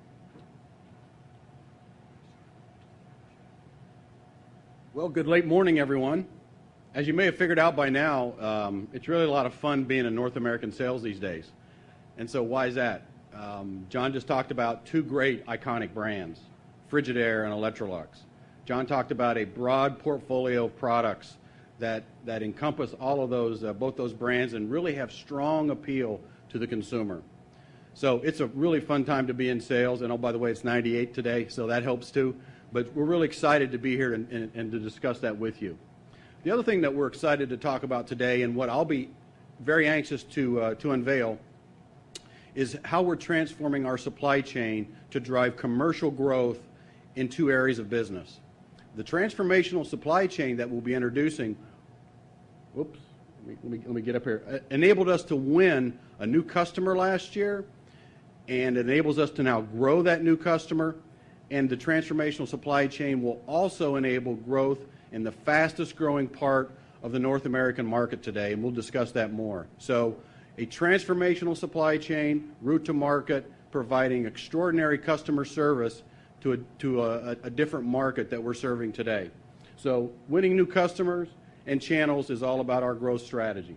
Well, good late morning, everyone. As you may have figured out by now, it's really a lot of fun being in North American sales these days. And so why is that? John just talked about 2 great iconic brands, Frigidaire and Electrolux. John talked about a broad portfolio of products that encompass all of those, both those brands, and really have strong appeal to the consumer. So it's a really fun time to be in sales. And oh, by the way, it's 98 today, so that helps too. But we're really excited to be here and to discuss that with you. The other thing that we're excited to talk about today, and what I'll be very anxious to unveil, is how we're transforming our supply chain to drive commercial growth in 2 areas of business. The transformational supply chain that we'll be introducing, let me get up here, enabled us to win a new customer last year, and enables us to now grow that new customer. And the transformational supply chain will also enable growth in the fastest growing part of the North American market today, and we'll discuss that more. So a transformational supply chain, route to market, providing extraordinary customer service to a different market that we're serving today. So winning new customers and channels is all about our growth strategy.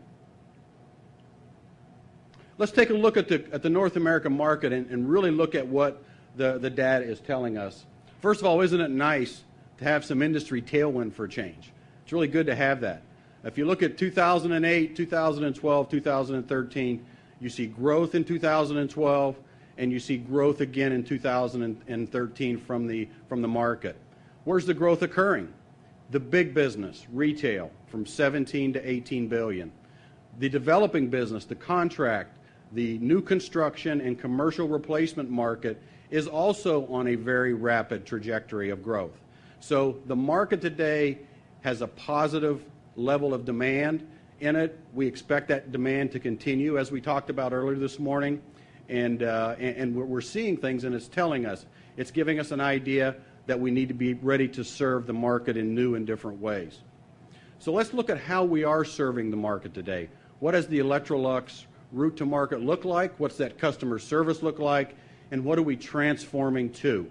Let's take a look at the North American market and really look at what the data is telling us. First of all, isn't it nice to have some industry tailwind for change? It's really good to have that. If you look at 2008, 2012, 2013, you see growth in 2012, and you see growth again in 2013 from the market. Where's the growth occurring? The big business, retail, from 17 to 18 billion. The developing business, the contract, the new construction and commercial replacement market is also on a very rapid trajectory of growth. So the market today has a positive level of demand in it. We expect that demand to continue, as we talked about earlier this morning, and we're seeing things, and it's telling us, it's giving us an idea that we need to be ready to serve the market in new and different ways. So let's look at how we are serving the market today. What does the Electrolux route to market look like? What's that customer service look like? And what are we transforming to?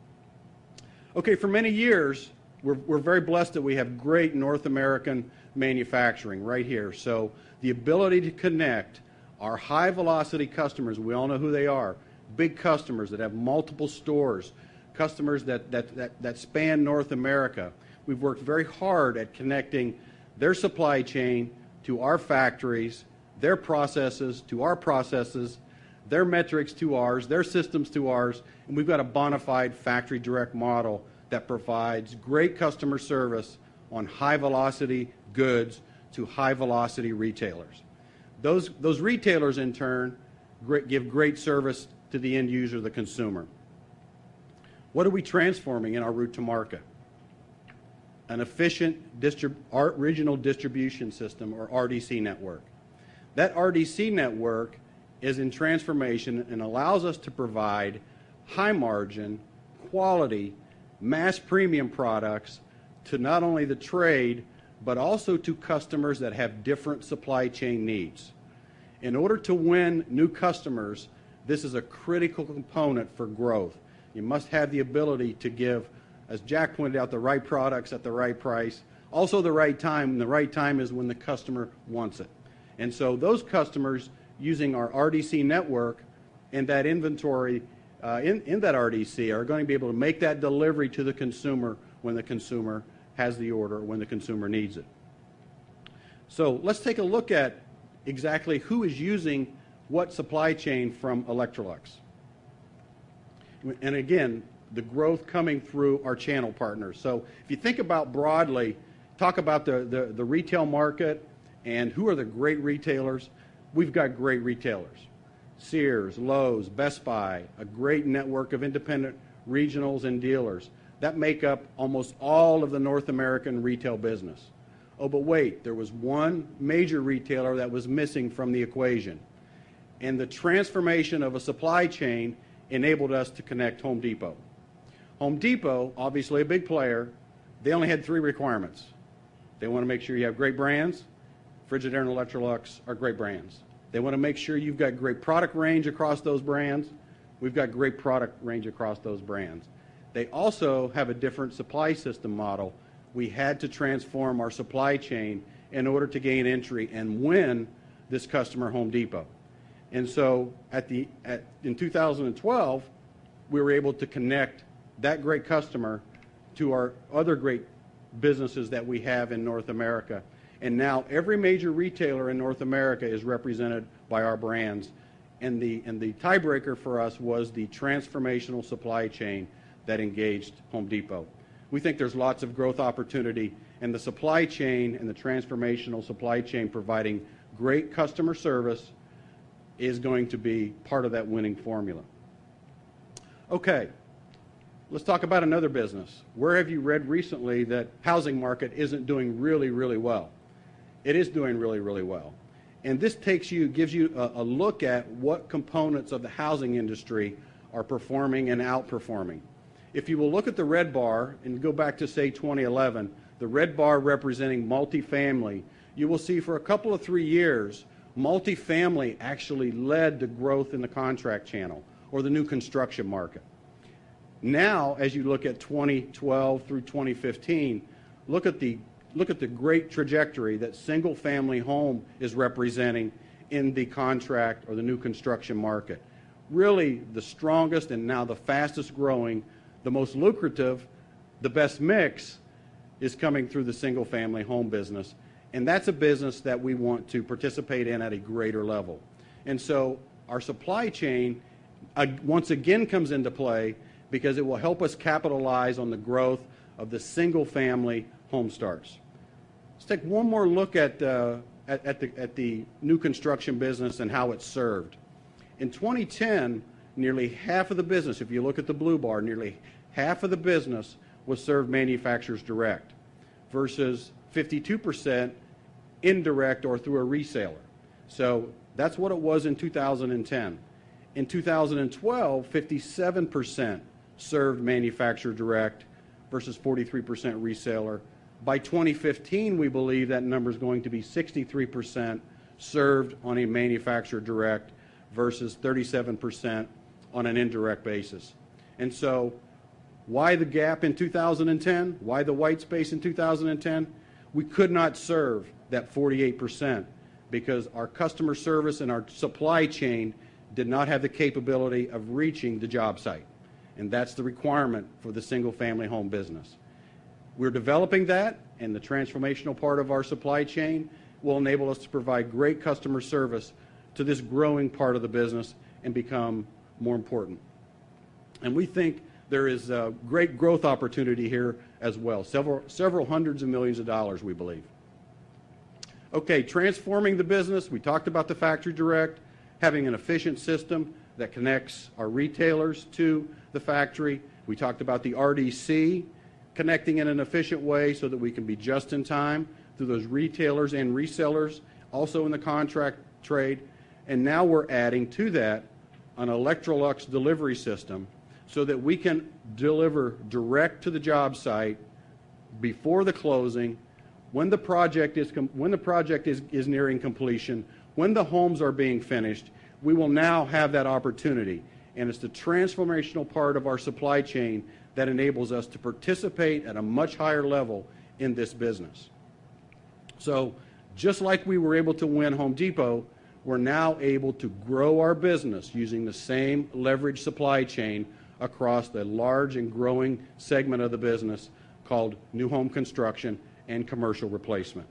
Okay, for many years, we're very blessed that we have great North American manufacturing right here. So the ability to connect our high-velocity customers, we all know who they are, big customers that have multiple stores, customers that span North America. We've worked very hard at connecting their supply chain to our factories, their processes to our processes, their metrics to ours, their systems to ours, and we've got a bona fide factory direct model that provides great customer service on high-velocity goods to high-velocity retailers. Those retailers, in turn, give great service to the end user, the consumer. What are we transforming in our route to market? An efficient regional distribution system, or RDC network. That RDC network is in transformation and allows us to provide high-margin, quality, mass premium products to not only the trade, but also to customers that have different supply chain needs. In order to win new customers, this is a critical component for growth. You must have the ability to give, as Jack pointed out, the right products at the right price, also the right time, and the right time is when the customer wants it. And so those customers using our RDC network and that inventory in that RDC are going to be able to make that delivery to the consumer when the consumer has the order, when the consumer needs it. So let's take a look at exactly who is using what supply chain from Electrolux. And again, the growth coming through our channel partners. So if you think about broadly, talk about the retail market and who are the great retailers, we've got great retailers. Sears, Lowe's, Best Buy, a great network of independent regionals and dealers that make up almost all of the North American retail business. Oh, but wait, there was one major retailer that was missing from the equation. And the transformation of a supply chain enabled us to connect Home Depot. Home Depot, obviously a big player, they only had 3 requirements. They want to make sure you have great brands. Frigidaire and Electrolux are great brands. They want to make sure you've got great product range across those brands. We've got great product range across those brands. They also have a different supply system model. We had to transform our supply chain in order to gain entry and win this customer, Home Depot. And so in 2012, we were able to connect that great customer to our other great businesses that we have in North America. And now every major retailer in North America is represented by our brands. And the tiebreaker for us was the transformational supply chain that engaged Home Depot. We think there's lots of growth opportunity, and the supply chain and the transformational supply chain providing great customer service is going to be part of that winning formula. Okay, let's talk about another business. Where have you read recently that housing market isn't doing really, really well? It is doing really, really well. And this gives you a look at what components of the housing industry are performing and outperforming. If you will look at the red bar and go back to, say, 2011, the red bar representing multifamily, you will see for a couple of 3 years, multifamily actually led the growth in the contract channel or the new construction market. Now, as you look at 2012 through 2015, look at the great trajectory that single-family home is representing in the contract or the new construction market. Really the strongest and now the fastest growing, the most lucrative, the best mix is coming through the single-family home business. And that's a business that we want to participate in at a greater level. And so our supply chain once again comes into play because it will help us capitalize on the growth of the single-family home starts. Let's take one more look at the new construction business and how it's served. In 2010, nearly half of the business, if you look at the blue bar, nearly half of the business was served manufacturers direct versus 52% indirect or through a reseller. So that's what it was in 2010. In 2012, 57% served manufacturer direct versus 43% reseller. By 2015, we believe that number is going to be 63% served on a manufacturer direct versus 37% on an indirect basis. And so why the gap in 2010? Why the white space in 2010? We could not serve that 48% because our customer service and our supply chain did not have the capability of reaching the job site. And that's the requirement for the single-family home business. We're developing that, and the transformational part of our supply chain will enable us to provide great customer service to this growing part of the business and become more important. And we think there is a great growth opportunity here as well, several hundreds of millions of dollars, we believe. Okay, transforming the business. We talked about the factory direct, having an efficient system that connects our retailers to the factory. We talked about the RDC, connecting in an efficient way so that we can be just in time through those retailers and resellers, also in the contract trade. And now we're adding to that an Electrolux delivery system so that we can deliver direct to the job site before the closing, when the project is nearing completion, when the homes are being finished. We will now have that opportunity. And it's the transformational part of our supply chain that enables us to participate at a much higher level in this business. So just like we were able to win Home Depot, we're now able to grow our business using the same leverage supply chain across the large and growing segment of the business called new home construction and commercial replacement.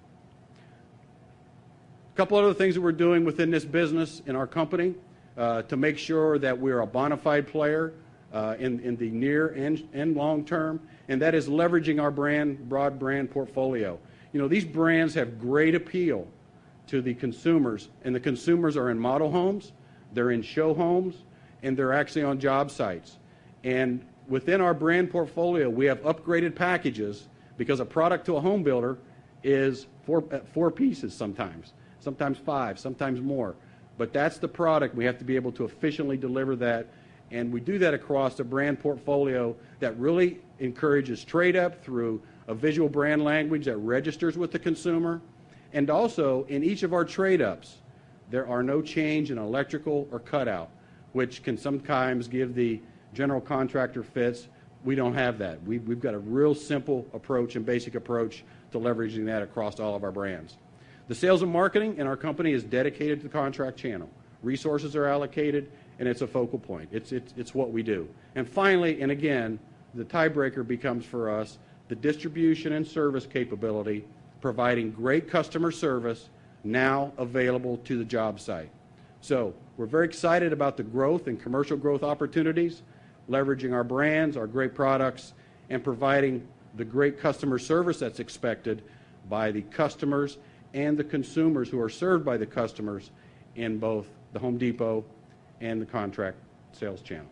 A couple other things that we're doing within this business in our company to make sure that we're a bona fide player in the near and long term, and that is leveraging our broad brand portfolio. You know, these brands have great appeal to the consumers, and the consumers are in model homes, they're in show homes, and they're actually on job sites. And within our brand portfolio, we have upgraded packages because a product to a home builder is four pieces sometimes 5, sometimes more. But that's the product. We have to be able to efficiently deliver that, and we do that across a brand portfolio that really encourages trade-up through a visual brand language that registers with the consumer. And also, in each of our trade-ups, there are no change in electrical or cutout, which can sometimes give the general contractor fits. We don't have that. We've got a real simple approach and basic approach to leveraging that across all of our brands. The sales and marketing in our company is dedicated to the contract channel. Resources are allocated, and it's a focal point. It's what we do. And finally, and again, the tiebreaker becomes for us the distribution and service capability, providing great customer service now available to the job site. So we're very excited about the growth and commercial growth opportunities, leveraging our brands, our great products, and providing the great customer service that's expected by the customers and the consumers who are served by the customers in both the Home Depot and the contract sales channel.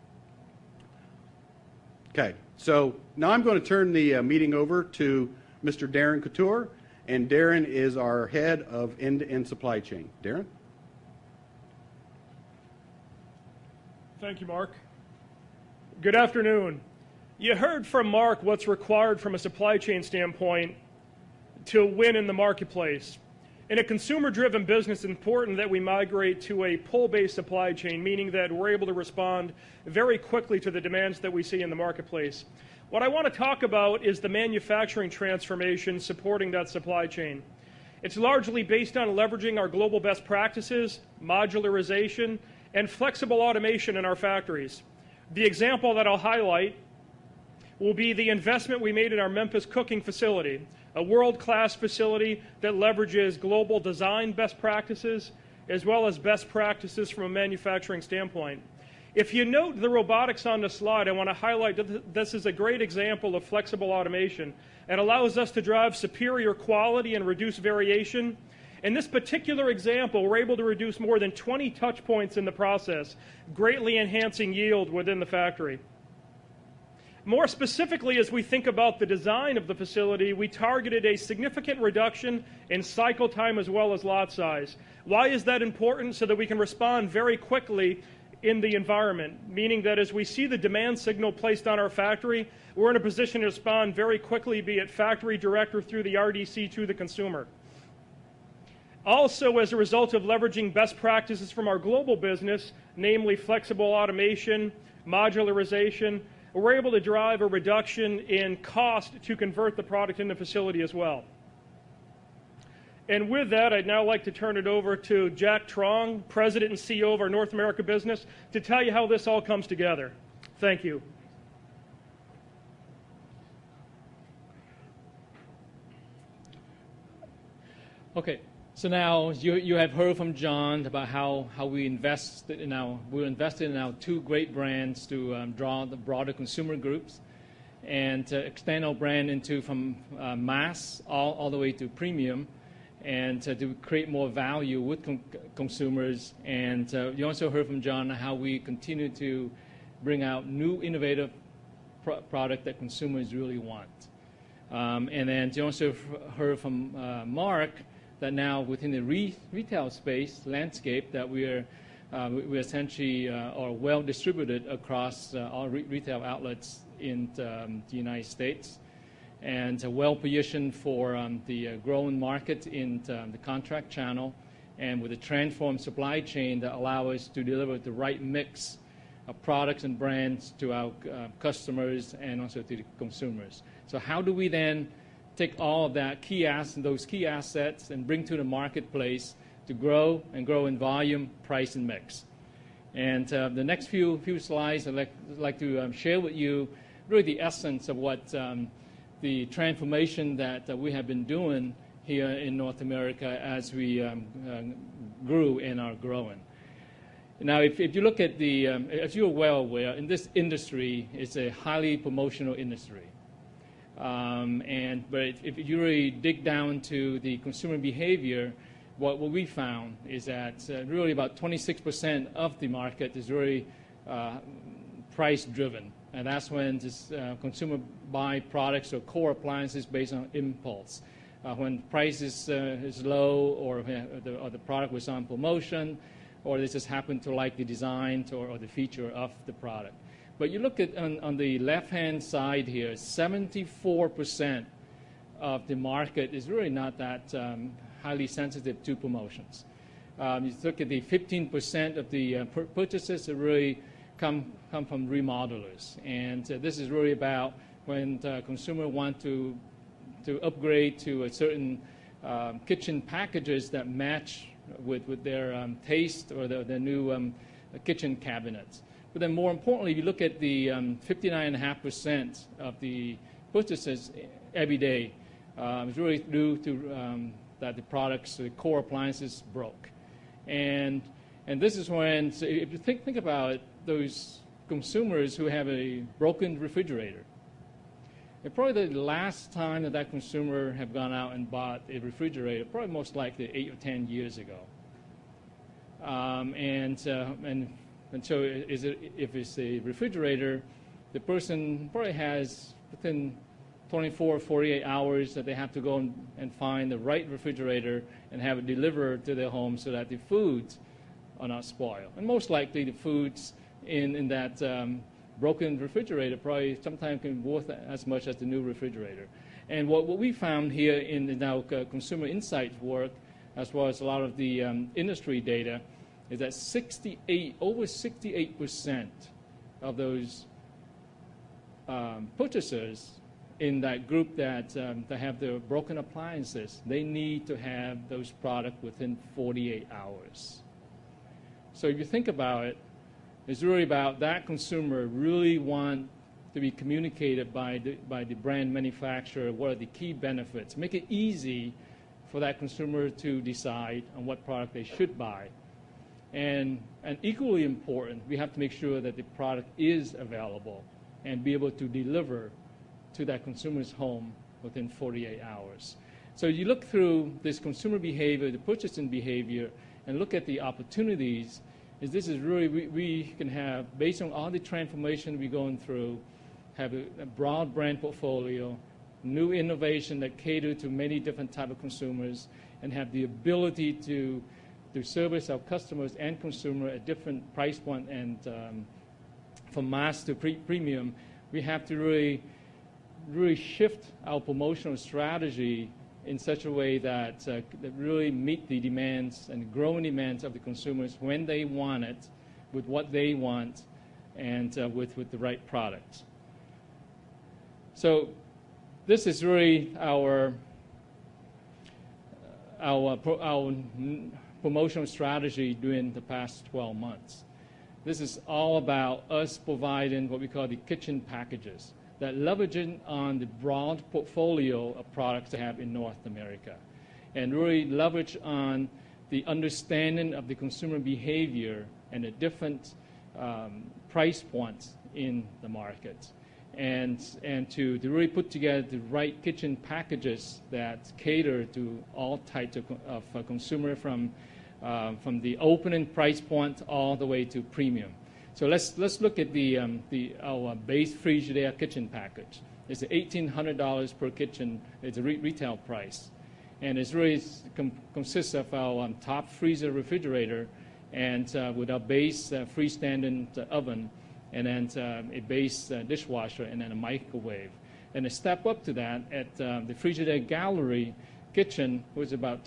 Okay, so now I'm going to turn the meeting over to Mr. Darren Couture, and Darren is our head of end-to-end supply chain. Darren? Thank you, Mark. Good afternoon. You heard from Mark what's required from a supply chain standpoint to win in the marketplace. In a consumer-driven business, it's important that we migrate to a pull-based supply chain, meaning that we're able to respond very quickly to the demands that we see in the marketplace. What I want to talk about is the manufacturing transformation supporting that supply chain. It's largely based on leveraging our global best practices, modularization, and flexible automation in our factories. The example that I'll highlight will be the investment we made in our Memphis cooking facility, a world-class facility that leverages global design best practices as well as best practices from a manufacturing standpoint. If you note the robotics on the slide, I want to highlight that this is a great example of flexible automation. It allows us to drive superior quality and reduce variation. In this particular example, we're able to reduce more than 20 touch points in the process, greatly enhancing yield within the factory. More specifically, as we think about the design of the facility, we targeted a significant reduction in cycle time as well as lot size. Why is that important? So that we can respond very quickly in the environment, meaning that as we see the demand signal placed on our factory, we're in a position to respond very quickly, be it factory direct or through the RDC to the consumer. Also, as a result of leveraging best practices from our global business, namely flexible automation, modularization, we're able to drive a reduction in cost to convert the product in the facility as well. And with that, I'd now like to turn it over to Jack Truong, President and CEO of our North America business, to tell you how this all comes together. Thank you. Okay, so now you have heard from John about how we invested in our two great brands to draw the broader consumer groups and to extend our brand into from mass all the way to premium, and to create more value with consumers. And you also heard from John how we continue to bring out new innovative product that consumers really want. And then you also heard from Mark that now within the retail space landscape that we essentially are well distributed across all retail outlets in the United States, and well positioned for the growing market in the contract channel, and with a transformed supply chain that allow us to deliver the right mix of products and brands to our customers and also to the consumers. So how do we then take all of that those key assets and bring to the marketplace to grow in volume, price, and mix? And the next few slides I'd like to share with you really the essence of what the transformation that we have been doing here in North America as we grew and are growing. Now, if you look at as you're well aware, in this industry, it's a highly promotional industry. But if you really dig down to the consumer behavior, what we found is that really about 26% of the market is really price-driven. And that's when consumer buy products or core appliances based on impulse. When price is low, or the product was on promotion, or they just happen to like the design or the feature of the product. But you look at on the left-hand side here, 74% of the market is really not that highly sensitive to promotions. You look at the 15% of the purchases that really come from remodelers, and this is really about when the consumer want to upgrade to a certain kitchen packages that match with their taste or their new kitchen cabinets. But then more importantly, if you look at the 59.5% of the purchases every day, it's really due to that the products, the core appliances broke. And this is when, so if you think about it, those consumers who have a broken refrigerator, and probably the last time that consumer have gone out and bought a refrigerator, probably most likely 8 or 10 years ago. And so if it's a refrigerator, the person probably has within 24 or 48 hours that they have to go and find the right refrigerator and have it delivered to their home so that the foods are not spoiled. And most likely the foods in that broken refrigerator probably sometimes can be worth as much as the new refrigerator. And what we found here in our consumer insights work, as well as a lot of the industry data, is that over 68% of those purchasers in that group that have the broken appliances, they need to have those products within 48 hours. So if you think about it, it's really about that consumer really want to be communicated by the brand manufacturer what are the key benefits. Make it easy for that consumer to decide on what product they should buy. And equally important, we have to make sure that the product is available and be able to deliver to that consumer's home within 48 hours. So you look through this consumer behavior, the purchasing behavior, and look at the opportunities. This is really, we can have, based on all the transformation we're going through, have a broad brand portfolio, new innovation that cater to many different type of consumers, and have the ability to service our customers and consumer at different price point, and from mass to premium. We have to really shift our promotional strategy in such a way that really meet the demands and growing demands of the consumers when they want it, with what they want, and with the right products. So this is really our promotional strategy during the past 12 months. This is all about us providing what we call the kitchen packages that leveraging on the broad portfolio of products they have in North America, and really leverage on the understanding of the consumer behavior and the different price points in the market, and to really put together the right kitchen packages that cater to all types of consumer, from the opening price point all the way to premium. So let's look at our base Frigidaire kitchen package. It's $1,800 per kitchen. It's a retail price, and it's really consists of our top freezer refrigerator, and with our base freestanding oven, and then a base dishwasher, and then a microwave. And a step up to that at the Frigidaire Gallery kitchen was about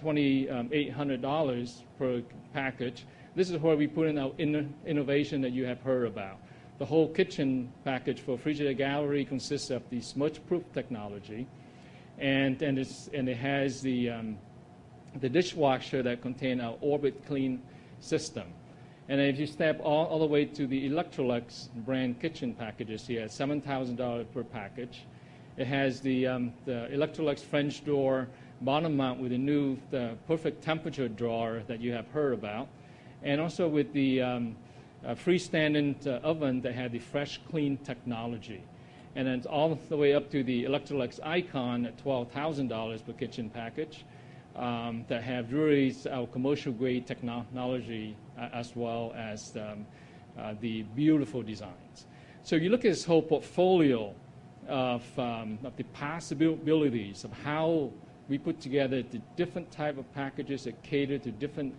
$2,800 per package. This is where we put in our innovation that you have heard about. The whole kitchen package for Frigidaire Gallery consists of the smudge-proof technology, and it has the dishwasher that contains our Orbit Clean system. And if you step all the way to the Electrolux brand kitchen packages here, $7,000 per package. It has the Electrolux French door bottom mount with a new perfect temperature drawer that you have heard about, and also with the freestanding oven that had the Fresh Clean technology. And then all the way up to the Electrolux Icon at $12,000 per kitchen package, that have really our commercial grade technology, as well as the beautiful designs. So you look at this whole portfolio of the possibilities of how we put together the different type of packages that cater to different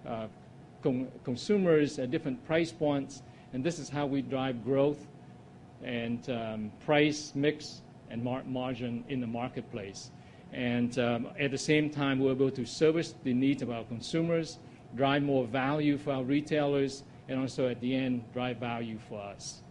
consumers at different price points, and this is how we drive growth and price mix and margin in the marketplace. And at the same time, we're able to service the needs of our consumers, drive more value for our retailers, and also at the end, drive value for us.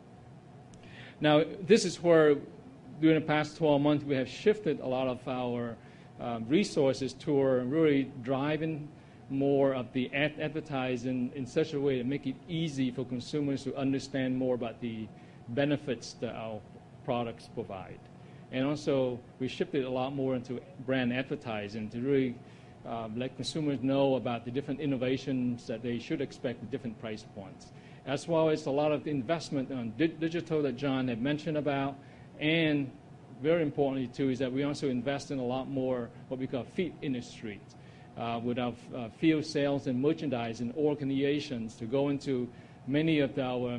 Now, this is where during the past 12 months, we have shifted a lot of our resources toward really driving more of the advertising in such a way to make it easy for consumers to understand more about the benefits that our products provide. And also, we shifted a lot more into brand advertising to really let consumers know about the different innovations that they should expect at different price points, as well as a lot of investment on digital that John had mentioned about. And very importantly, too, is that we also invest in a lot more what we call feet in the street, with our field sales and merchandising organizations to go into many of our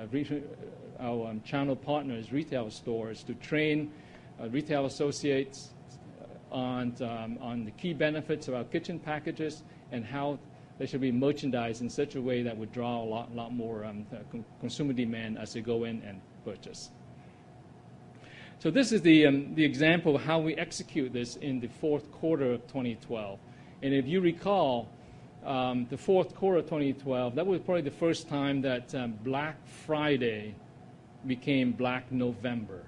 channel partners, retail stores, to train retail associates on the key benefits of our kitchen packages and how they should be merchandised in such a way that would draw a lot more consumer demand as they go in and purchase. So this is the example of how we execute this in the fourth quarter of 2012. And if you recall, the fourth quarter of 2012, that was probably the first time that Black Friday became Black November.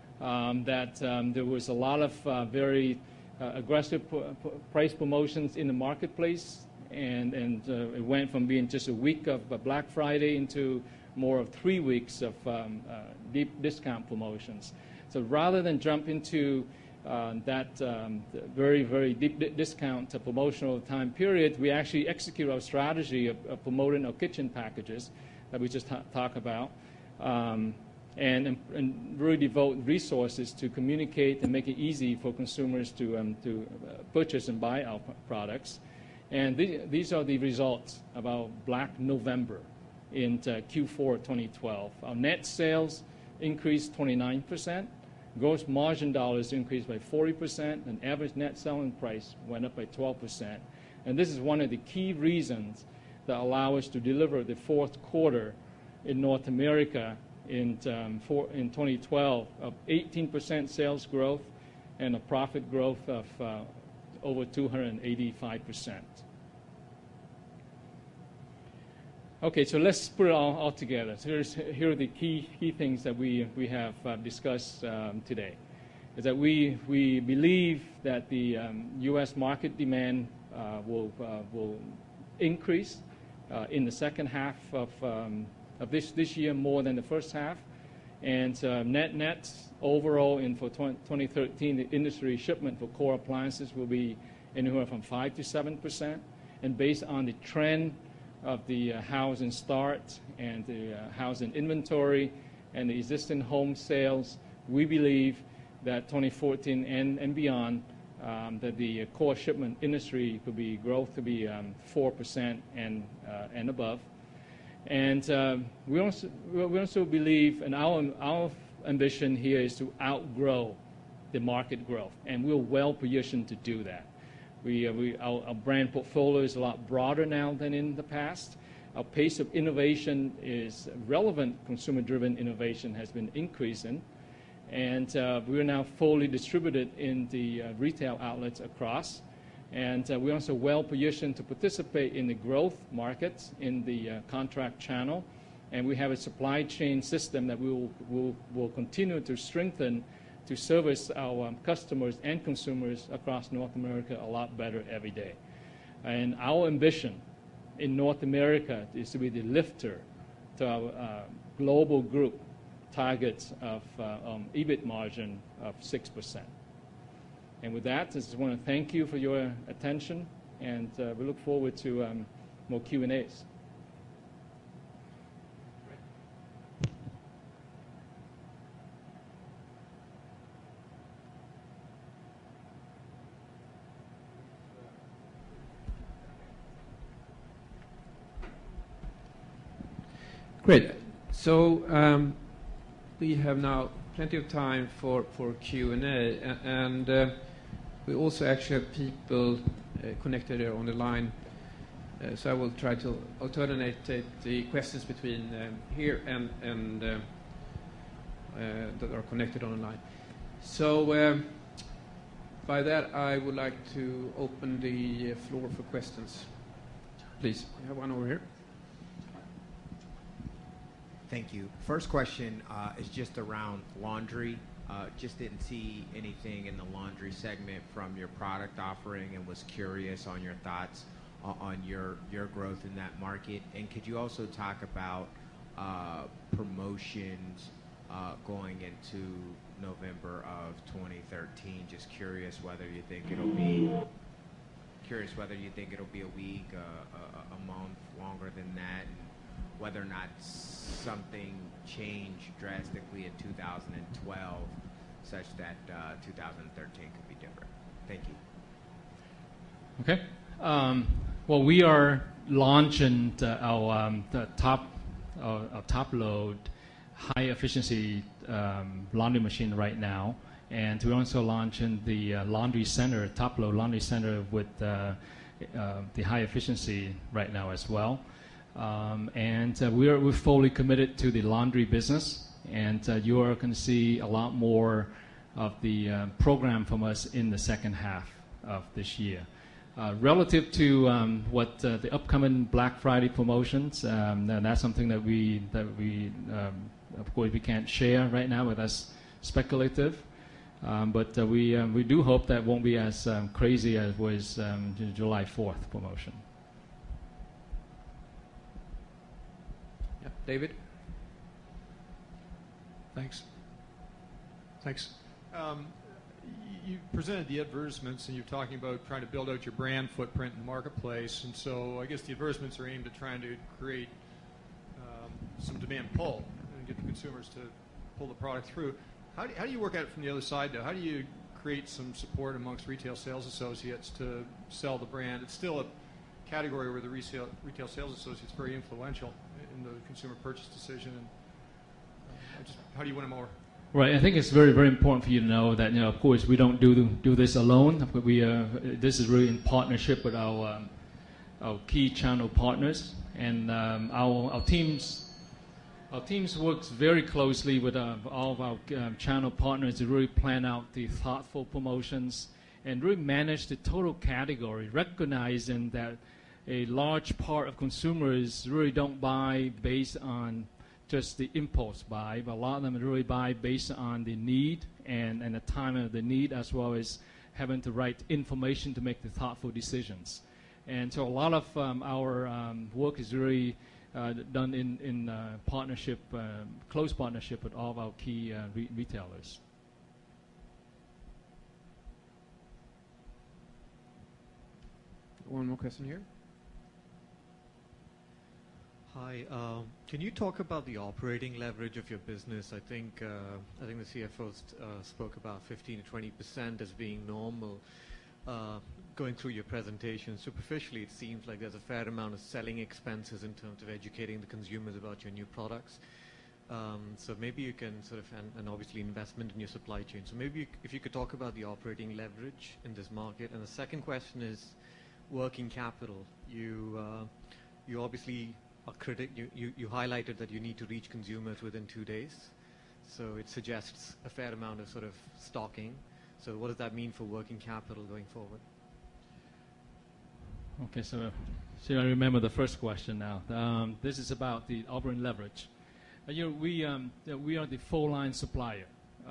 There was a lot of very aggressive price promotions in the marketplace, and it went from being just a week of Black Friday into more of 3 weeks of deep discount promotions. So rather than jump into that very, very deep discount promotional time period, we actually execute our strategy of promoting our kitchen packages that we just talked about, and really devote resources to communicate and make it easy for consumers to purchase and buy our products. And these are the results of our Black November in Q4 2012. Our net sales increased 29%. Gross margin dollars increased by 40%, and average net selling price went up by 12%. And this is one of the key reasons that allow us to deliver the fourth quarter in North America in 2012 of 18% sales growth and a profit growth of over 285%. Okay, so let's put it all together. So here are the key things that we have discussed today. Is that we believe that the U.S. market demand will increase in the second half of this year more than the first half, and net overall for 2013, the industry shipment for core appliances will be anywhere from 5 to 7%, and based on the trend of the housing start and the housing inventory and the existing home sales, we believe that 2014 and beyond, that the core shipment industry could be growth to be 4% and above. And we also believe, and our ambition here is to outgrow the market growth, and we're well positioned to do that. Our brand portfolio is a lot broader now than in the past. Our pace of innovation is relevant, consumer-driven innovation has been increasing, and we are now fully distributed in the retail outlets across. And we're also well positioned to participate in the growth markets in the contract channel, and we have a supply chain system that we will continue to strengthen to service our customers and consumers across North America a lot better every day. And our ambition in North America is to be the lifter to our global group targets of EBIT margin of 6%. And with that, I just want to thank you for your attention, and we look forward to more Q&As. Great. So we have now plenty of time for Q&A, and we also actually have people connected here on the line. So I will try to alternate the questions between here and that are connected on the line. So by that, I would like to open the floor for questions. Please, we have one over here. Thank you. First question is just around laundry. Just didn't see anything in the laundry segment from your product offering, and was curious on your thoughts on your growth in that market. And could you also talk about promotions going into November of 2013? Just curious whether you think it'll be a week, a month, longer than that, and whether or not something changed drastically in 2012 such that 2013 could be different. Thank you. Okay. Well, we are launching our top load high efficiency laundry machine right now, and we're also launching the laundry center, top load laundry center with the high efficiency right now as well. And we're fully committed to the laundry business, and you are going to see a lot more of the program from us in the second half of this year. Relative to what the upcoming Black Friday promotions, that's something that we of course we can't share right now, but that's speculative. But we do hope that won't be as crazy as was the July 4th promotion. Yeah, David. Thanks. you presented the advertisements, and you're talking about trying to build out your brand footprint in the marketplace. And so I guess the advertisements are aimed at trying to create some demand pull and get the consumers to pull the product through. How do you work at it from the other side, though? How do you create some support amongst retail sales associates to sell the brand? It's still a category where the retail sales associates are very influential in the consumer purchase decision. And how do you win them over? Right. I think it's very, very important for you to know that, of course, we don't do this alone. This is really in partnership with our key channel partners, and our teams works very closely with all of our channel partners to really plan out the thoughtful promotions and really manage the total category, recognizing that a large part of consumers really don't buy based on just the impulse buy, but a lot of them really buy based on the need and the time of the need, as well as having the right information to make the thoughtful decisions. And so a lot of our work is really done in partnership, close partnership with all of our key retailers. One more question here. Hi. Can you talk about the operating leverage of your business? I think the CFO spoke about 15 to 20% as being normal. Going through your presentation, superficially, it seems like there's a fair amount of selling expenses in terms of educating the consumers about your new products. So maybe you can and obviously investment in your supply chain. So maybe if you could talk about the operating leverage in this market. And the second question is working capital. You obviously you highlighted that you need to reach consumers within 2 days. So it suggests a fair amount of stocking. So what does that mean for working capital going forward? Okay, so I remember the first question now. This is about the operating leverage. We are the full line supplier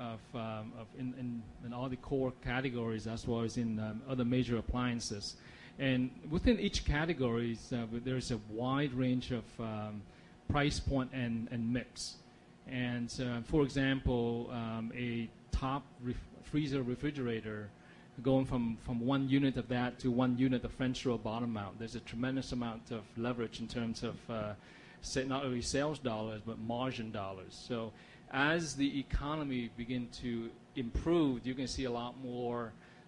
in all the core categories, as well as in other major appliances. And within each category, there's a wide range of price point and mix. And for example, a top freezer refrigerator, going from 1 unit of that to 1 unit of French door bottom mount, there's a tremendous amount of leverage in terms of not only sales dollars but margin dollars. So as the economy begins to improve, you can see a lot more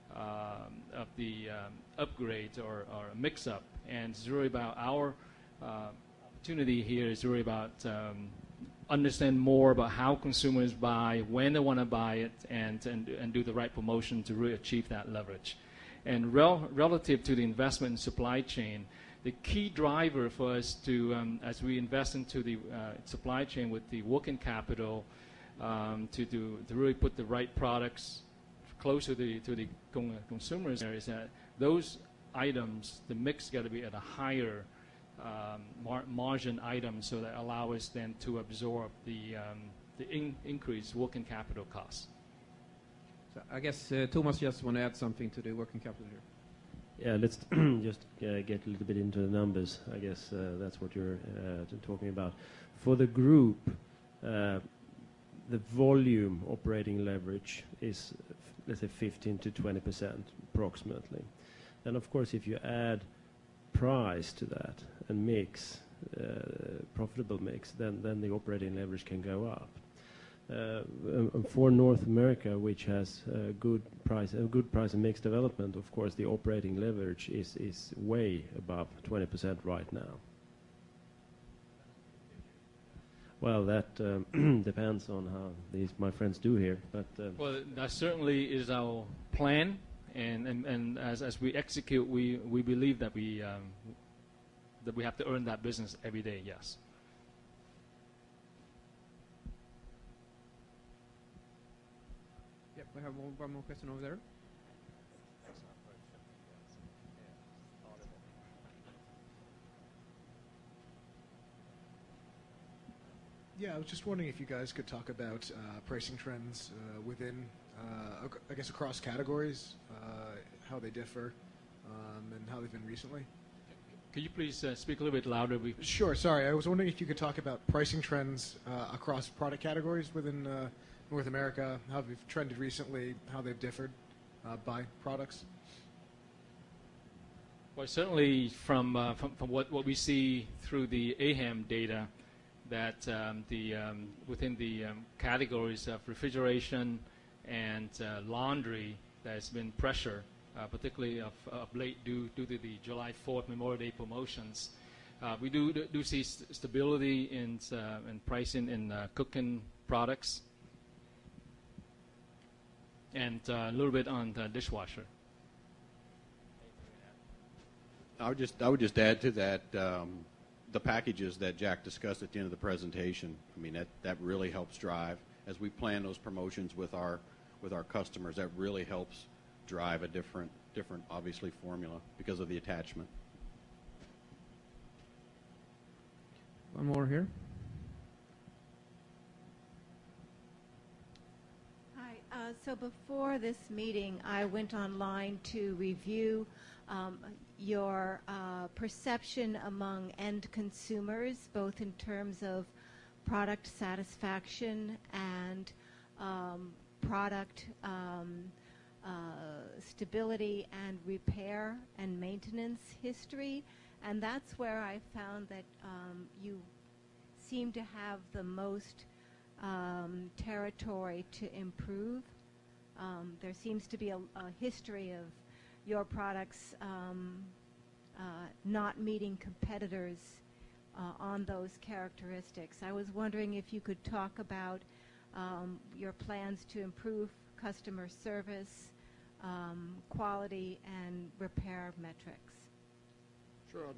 of the upgrades or mix-up. And it's really about our opportunity here is really about understand more about how consumers buy, when they want to buy it, and do the right promotion to really achieve that leverage. And relative to the investment in supply chain, the key driver for us to, as we invest into the supply chain with the working capital, to really put the right products closer to the consumers, is that those items, the mix got to be at a higher margin item, so that allow us then to absorb the increased working capital costs. So I guess Thomas just want to add something to the working capital here. Yeah, let's just get a little bit into the numbers. I guess that's what you're talking about. For the group, the volume operating leverage is, let's say, 15 to 20% approximately. And of course, if you add price to that and mix, profitable mix, then the operating leverage can go up. For North America, which has a good price and mix development, of course, the operating leverage is way above 20% right now. Well, that depends on how my friends do here. But well, that certainly is our plan, and as we execute, we believe that we have to earn that business every day. Yes. Yep, we have one more question over there. Yeah, I was just wondering if you guys could talk about pricing trends within, I guess, across categories, how they differ, and how they've been recently. Could you please speak a little bit louder? Sure, sorry. I was wondering if you could talk about pricing trends across product categories within North America, how they've trended recently, how they've differed buy products? Well, certainly from what we see through the AHAM data, that within the categories of refrigeration and laundry, there's been pressure, particularly of late due to the July 4th Memorial Day promotions. We do see stability in pricing in cooking products, and a little bit on the dishwasher. I would just add to that the packages that Jack discussed at the end of the presentation. I mean, that really helps drive as we plan those promotions with our customers. That really helps drive a different obviously formula because of the attachment. One more here. Hi. So before this meeting, I went online to review your perception among end consumers, both in terms of product satisfaction and product stability and repair and maintenance history. And that's where I found that you seem to have the most territory to improve. There seems to be a history of your products not meeting competitors on those characteristics. I was wondering if you could talk about your plans to improve customer service, quality, and repair metrics. Sure.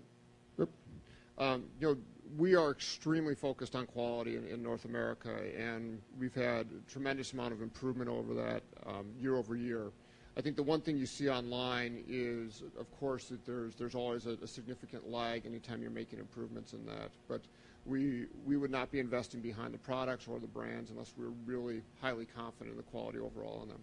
We are extremely focused on quality in North America, and we've had a tremendous amount of improvement over that year over year. I think the one thing you see online is, of course, that there's always a significant lag anytime you're making improvements in that. But we would not be investing behind the products or the brands unless we're really highly confident in the quality overall on them.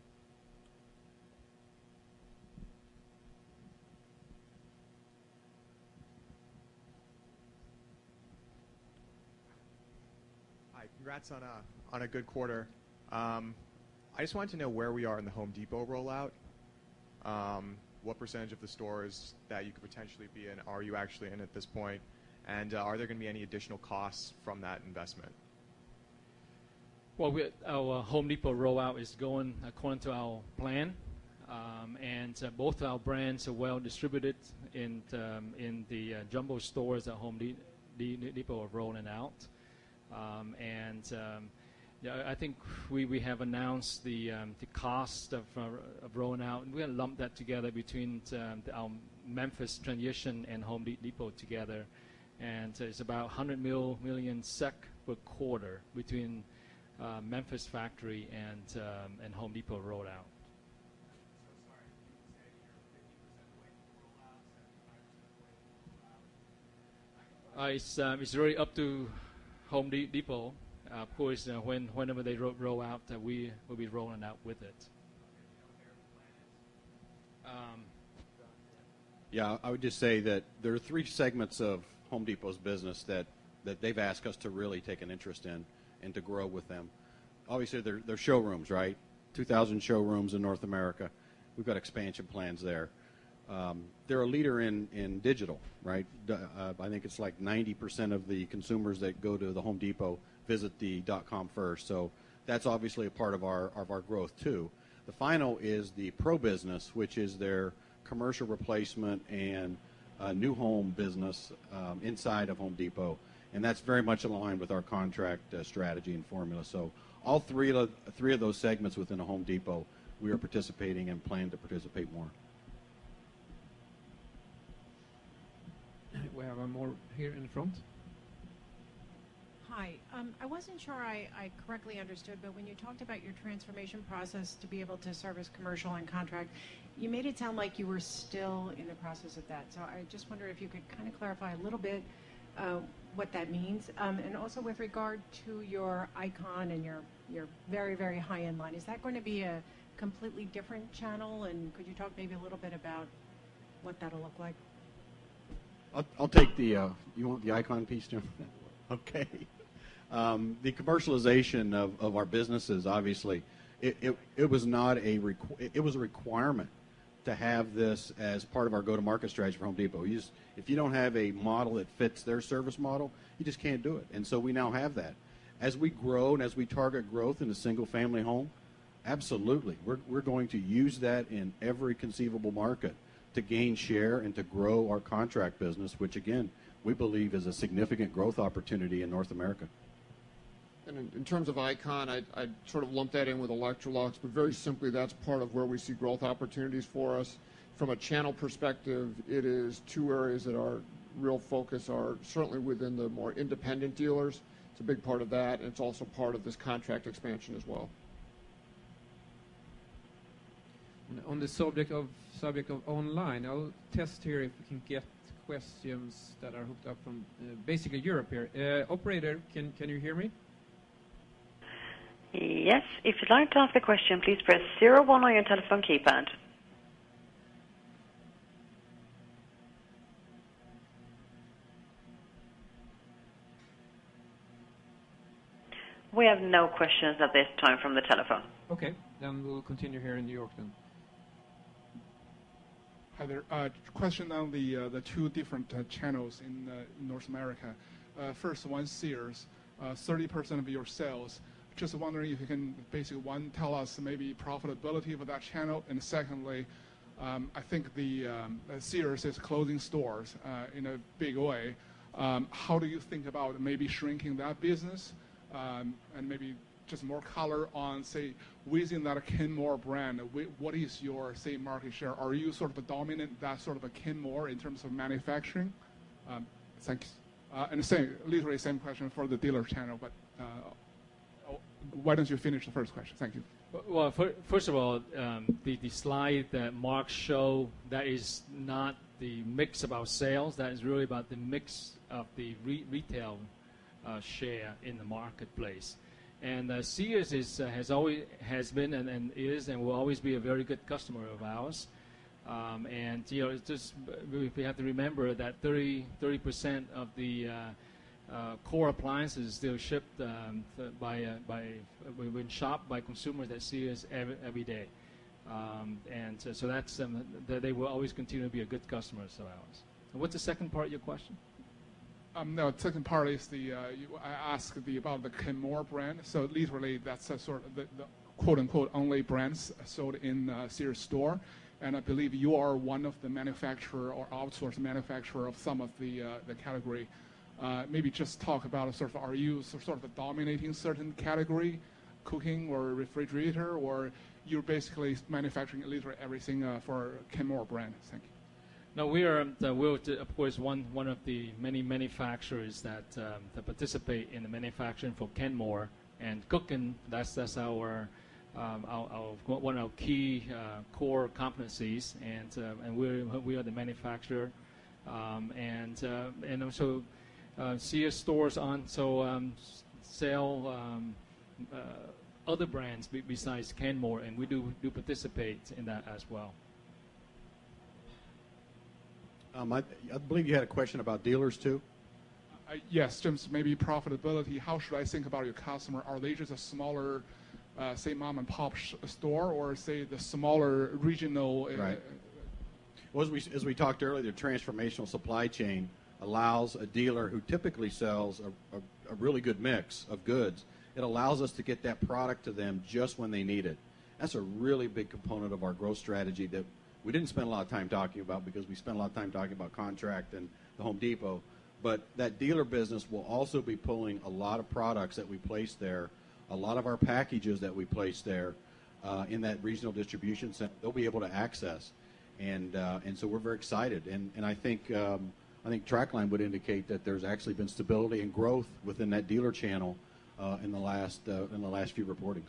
Congrats on a good quarter. I just wanted to know where we are in the Home Depot rollout. What percentage of the stores that you could potentially be in are you actually in at this point? And are there going to be any additional costs from that investment? Well, our Home Depot rollout is going according to our plan. And both our brands are well distributed in the jumbo stores that Home Depot are rolling out. I think we have announced the cost of rolling out, and we're going to lump that together between our Memphis transition and Home Depot together. And it's about 100 million SEK per quarter between Memphis factory and Home Depot rollout. It's really up to Home Depot. Of course, whenever they roll out, we will be rolling out with it. Yeah, I would just say that there are three segments of Home Depot's business that they've asked us to really take an interest in and to grow with them. Obviously, they're showrooms, right? 2,000 showrooms in North America. We've got expansion plans there. They're a leader in digital, right? I think it's like 90% of the consumers that go to the Home Depot visit the .com first. So that's obviously a part of our growth too. The final is the pro business, which is their commercial replacement and new home business inside of Home Depot, and that's very much aligned with our contract strategy and formula. So all three of those segments within a Home Depot, we are participating and plan to participate more. We have one more here in the front. Hi. I wasn't sure I correctly understood, but when you talked about your transformation process to be able to service commercial and contract, you made it sound like you were still in the process of that. So I just wonder if you could kind of clarify a little bit what that means. And also with regard to your Icon and your very, very high-end line, is that going to be a completely different channel? And could you talk maybe a little bit about what that'll look like? I'll take the, you want the Icon piece, Jim? Okay. The commercialization of our businesses, obviously, it was not it was a requirement to have this as part of our go-to-market strategy for Home Depot. If you don't have a model that fits their service model, you just can't do it. And so we now have that. As we grow and as we target growth in the single-family home, absolutely, we're going to use that in every conceivable market to gain share and to grow our contract business, which again we believe is a significant growth opportunity in North America. And in terms of Icon, I'd sort of lump that in with Electrolux, but very simply, that's part of where we see growth opportunities for us. From a channel perspective, it is two areas that our real focus are certainly within the more independent dealers. It's a big part of that, and it's also part of this contract expansion as well. And on the subject of online, I'll test here if we can get questions that are hooked up from basically Europe here. Operator, can you hear me? Yes. If you'd like to ask a question, please press 01 on your telephone keypad. We have no questions at this time from the telephone. Okay, then we'll continue here in New York then. Hi there. Question on the two different channels in North America. First, one Sears, 30% of your sales. Just wondering if you can basically, one, tell us maybe profitability of that channel, and secondly, I think the Sears is closing stores in a big way. How do you think about maybe shrinking that business, and maybe just more color on, say, within that Kenmore brand, what is your, say, market share? Are you sort of a dominant, that sort of a Kenmore in terms of manufacturing? Thanks. And literally same question for the dealer channel, but why don't you finish the first question? Thank you. Well, first of all, the slide that Mark showed, that is not the mix about sales. That is really about the mix of the retail share in the marketplace. And Sears has been and is and will always be a very good customer of ours. And it's just we have to remember that 30% of the core appliances still shipped when shopped by consumers at Sears every day, and so that's they will always continue to be a good customer of ours. And what's the second part of your question? No, the second part is I asked about the Kenmore brand. So literally, that's a sort of the quote-unquote only brands sold in Sears store. And I believe you are one of the manufacturer or outsourced manufacturer of some of the category. Maybe just talk about sort of, are you sort of dominating certain category, cooking or refrigerator, or you're basically manufacturing literally everything for Kenmore brand? Thank you. No, we're of course one of the many manufacturers that participate in the manufacturing for Kenmore, and cooking. That's our one of our key core competencies, and we are the manufacturer, and also Sears stores sell other brands besides Kenmore, and we do participate in that as well. I believe you had a question about dealers too. Yes, Jim's maybe profitability. How should I think about your customer? Are they just a smaller, say, mom and pop store, or say the smaller regional? Right. Well, as we talked earlier, the transformational supply chain allows a dealer who typically sells a really good mix of goods. It allows us to get that product to them just when they need it. That's a really big component of our growth strategy that we didn't spend a lot of time talking about, because we spent a lot of time talking about contract and the Home Depot. But that dealer business will also be pulling a lot of products that we place there, a lot of our packages that we place there in that regional distribution center. They'll be able to access, and so we're very excited. And I think TrackLine would indicate that there's actually been stability and growth within that dealer channel in the last few reportings.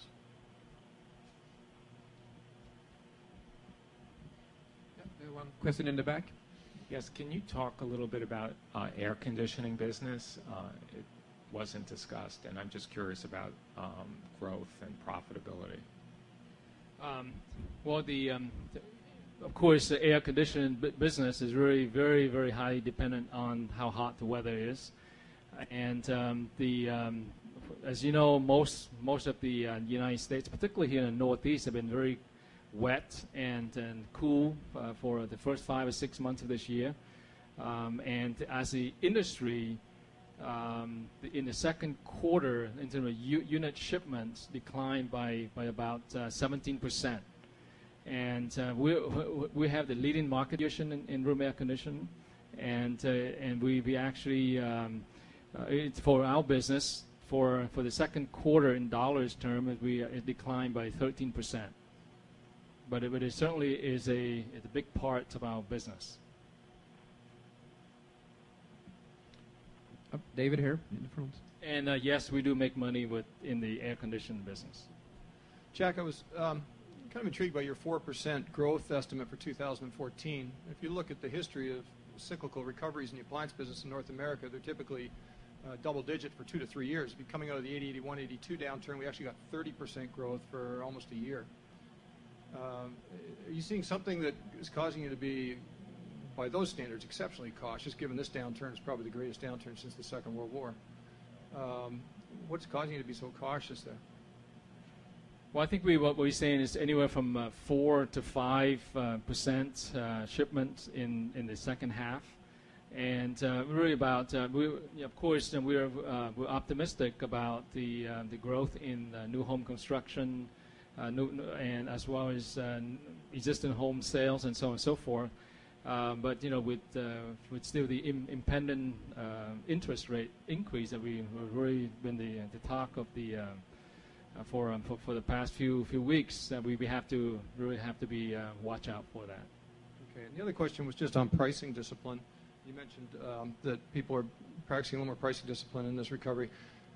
One question in the back. Yes, can you talk a little bit about air conditioning business? It wasn't discussed, and I'm just curious about growth and profitability. Well, of course, the air conditioning business is really very, very highly dependent on how hot the weather is, and of as you know, most of the United States, particularly here in the Northeast, have been very wet and cool for the first 5 or 6 months of this year. And as the industry, in the second quarter, in terms of unit shipments, declined by about 17%. And we have the leading market position in room air conditioning, and we actually it's for our business for the second quarter in dollars terms, it declined by 13%. But it certainly is a big part of our business. David here in the front. And yes, we do make money in the air conditioning business. Jack, I was kind of intrigued by your 4% growth estimate for 2014. If you look at the history of cyclical recoveries in the appliance business in North America, they're typically double-digit for 2 to 3 years. Coming out of the 80, 81, 82 downturn, we actually got 30% growth for almost a year. Are you seeing something that is causing you to be, by those standards, exceptionally cautious, given this downturn is probably the greatest downturn since the Second World War? What's causing you to be so cautious there? Well, I think what we're saying is anywhere from 4 to 5% shipments in the second half, and really about of course we're optimistic about the growth in new home construction, and as well as existing home sales and so on and so forth. But with still the impending interest rate increase that we've really been the talk of the for the past few weeks, we have to be watch out for that. Okay. And the other question was just on pricing discipline. You mentioned that people are practicing a little more pricing discipline in this recovery.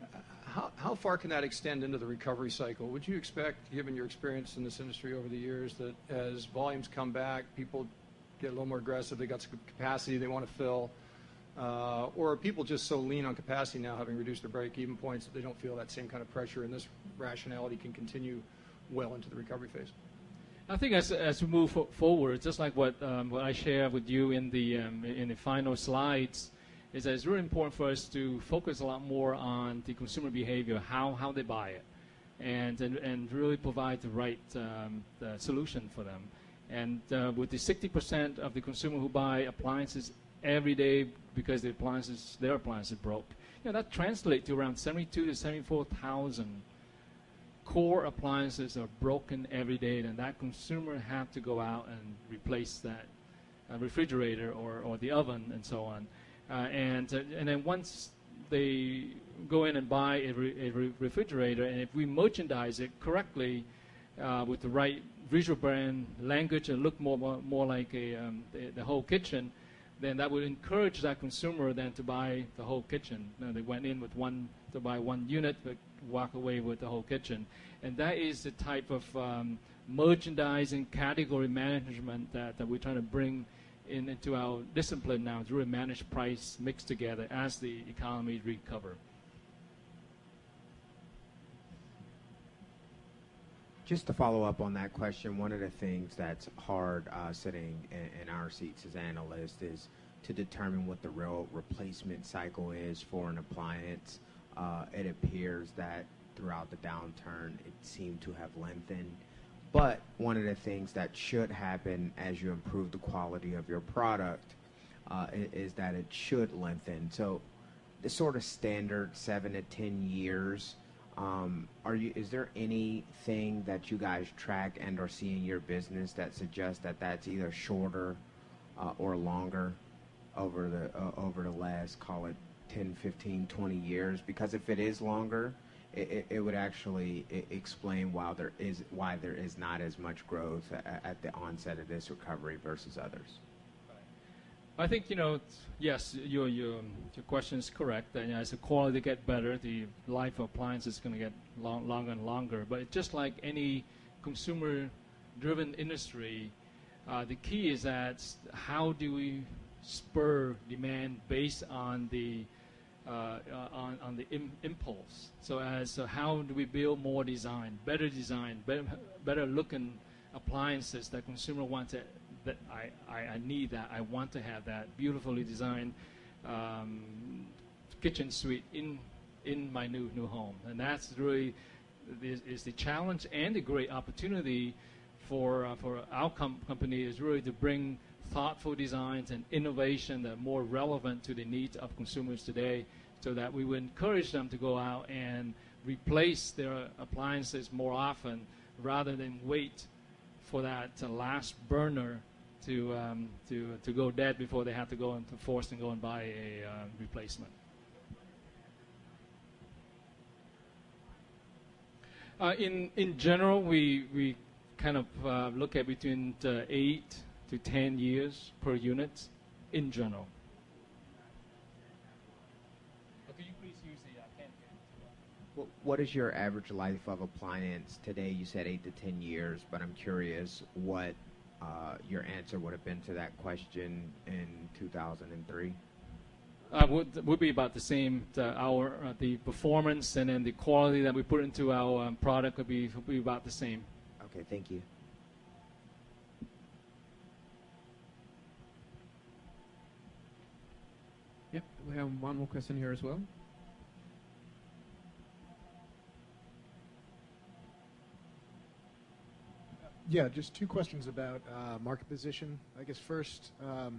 How far can that extend into the recovery cycle? Would you expect, given your experience in this industry over the years, that as volumes come back, people get a little more aggressive, they got some capacity they want to fill, or are people just so lean on capacity now, having reduced their break-even points, that they don't feel that same kind of pressure, and this rationality can continue well into the recovery phase? I think as we move forward, just like what I share with you in the final slides, is that it's really important for us to focus a lot more on the consumer behavior, how they buy it, and really provide the right solution for them. And with the 60% of the consumer who buy appliances every day because their appliances broke, that translates to around 72 to 74,000 core appliances are broken every day, and that consumer have to go out and replace that refrigerator or the oven and so on. And then once they go in and buy a refrigerator, and if we merchandise it correctly with the right visual brand language and look more like the whole kitchen, then that would encourage that consumer then to buy the whole kitchen. They went in with to buy one unit, but walk away with the whole kitchen. And that is the type of merchandising category management that we're trying to bring into our discipline now, to really manage price mix together as the economy recover. Just to follow up on that question, one of the things that's hard sitting in our seats as analysts is to determine what the real replacement cycle is for an appliance. It appears that throughout the downturn it seemed to have lengthened. But one of the things that should happen as you improve the quality of your product is that it should lengthen. So the sort of standard 7 to 10 years, is there anything that you guys track and or see in your business that suggests that that's either shorter or longer over the last, call it 10, 15, 20 years? Because if it is longer, it would actually explain why there is not as much growth at the onset of this recovery versus others. I think, yes, your question is correct. And as the quality gets better, the life of appliances is going to get longer and longer. But just like any consumer-driven industry, the key is that how do we spur demand based on the impulse? So how do we build more design, better looking appliances that consumer wants it? That I need that. I want to have that beautifully designed kitchen suite in in my new home. And that's really is the challenge and the great opportunity for our company is really to bring thoughtful designs and innovation that are more relevant to the needs of consumers today, so that we would encourage them to go out and replace their appliances more often rather than wait for that last burner to go dead before they have to go into forced and go and buy a replacement. In general, we kind of look at between 8 to 10 years per unit in general. Could you please use the can? What is your average life of appliance today? You said 8 to 10 years, but I'm curious what your answer would have been to that question in 2003. Would be about the same. The performance and then the quality that we put into our product would be about the same. Okay, thank you. Yep, we have one more question here as well. Yeah, just two questions about market position. I guess first,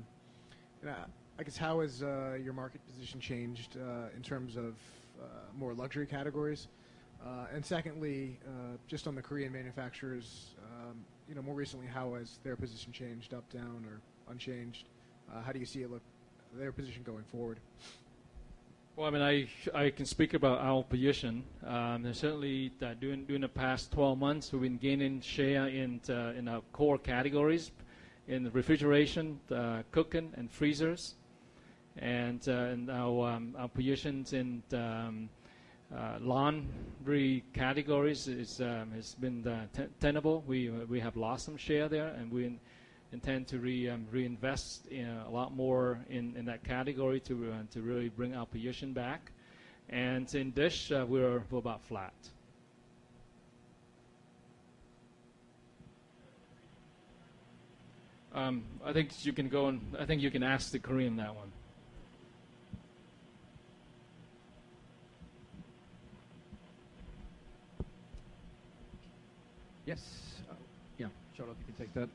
I guess how has your market position changed in terms of more luxury categories? And secondly, just on the Korean manufacturers, more recently, how has their position changed, up, down, or unchanged? How do you see their position going forward? Well, I mean, I can speak about our position. Certainly, during the past 12 months, we've been gaining share in our core categories, in the refrigeration, cooking, and freezers, and our positions in laundry categories has been tenable. We have lost some share there, and we intend to reinvest a lot more in that category to really bring our position back. And in dish, we're about flat. I think you can go and I think you can ask the Korean that one. Yes. Yeah, Charlotte, you can take that.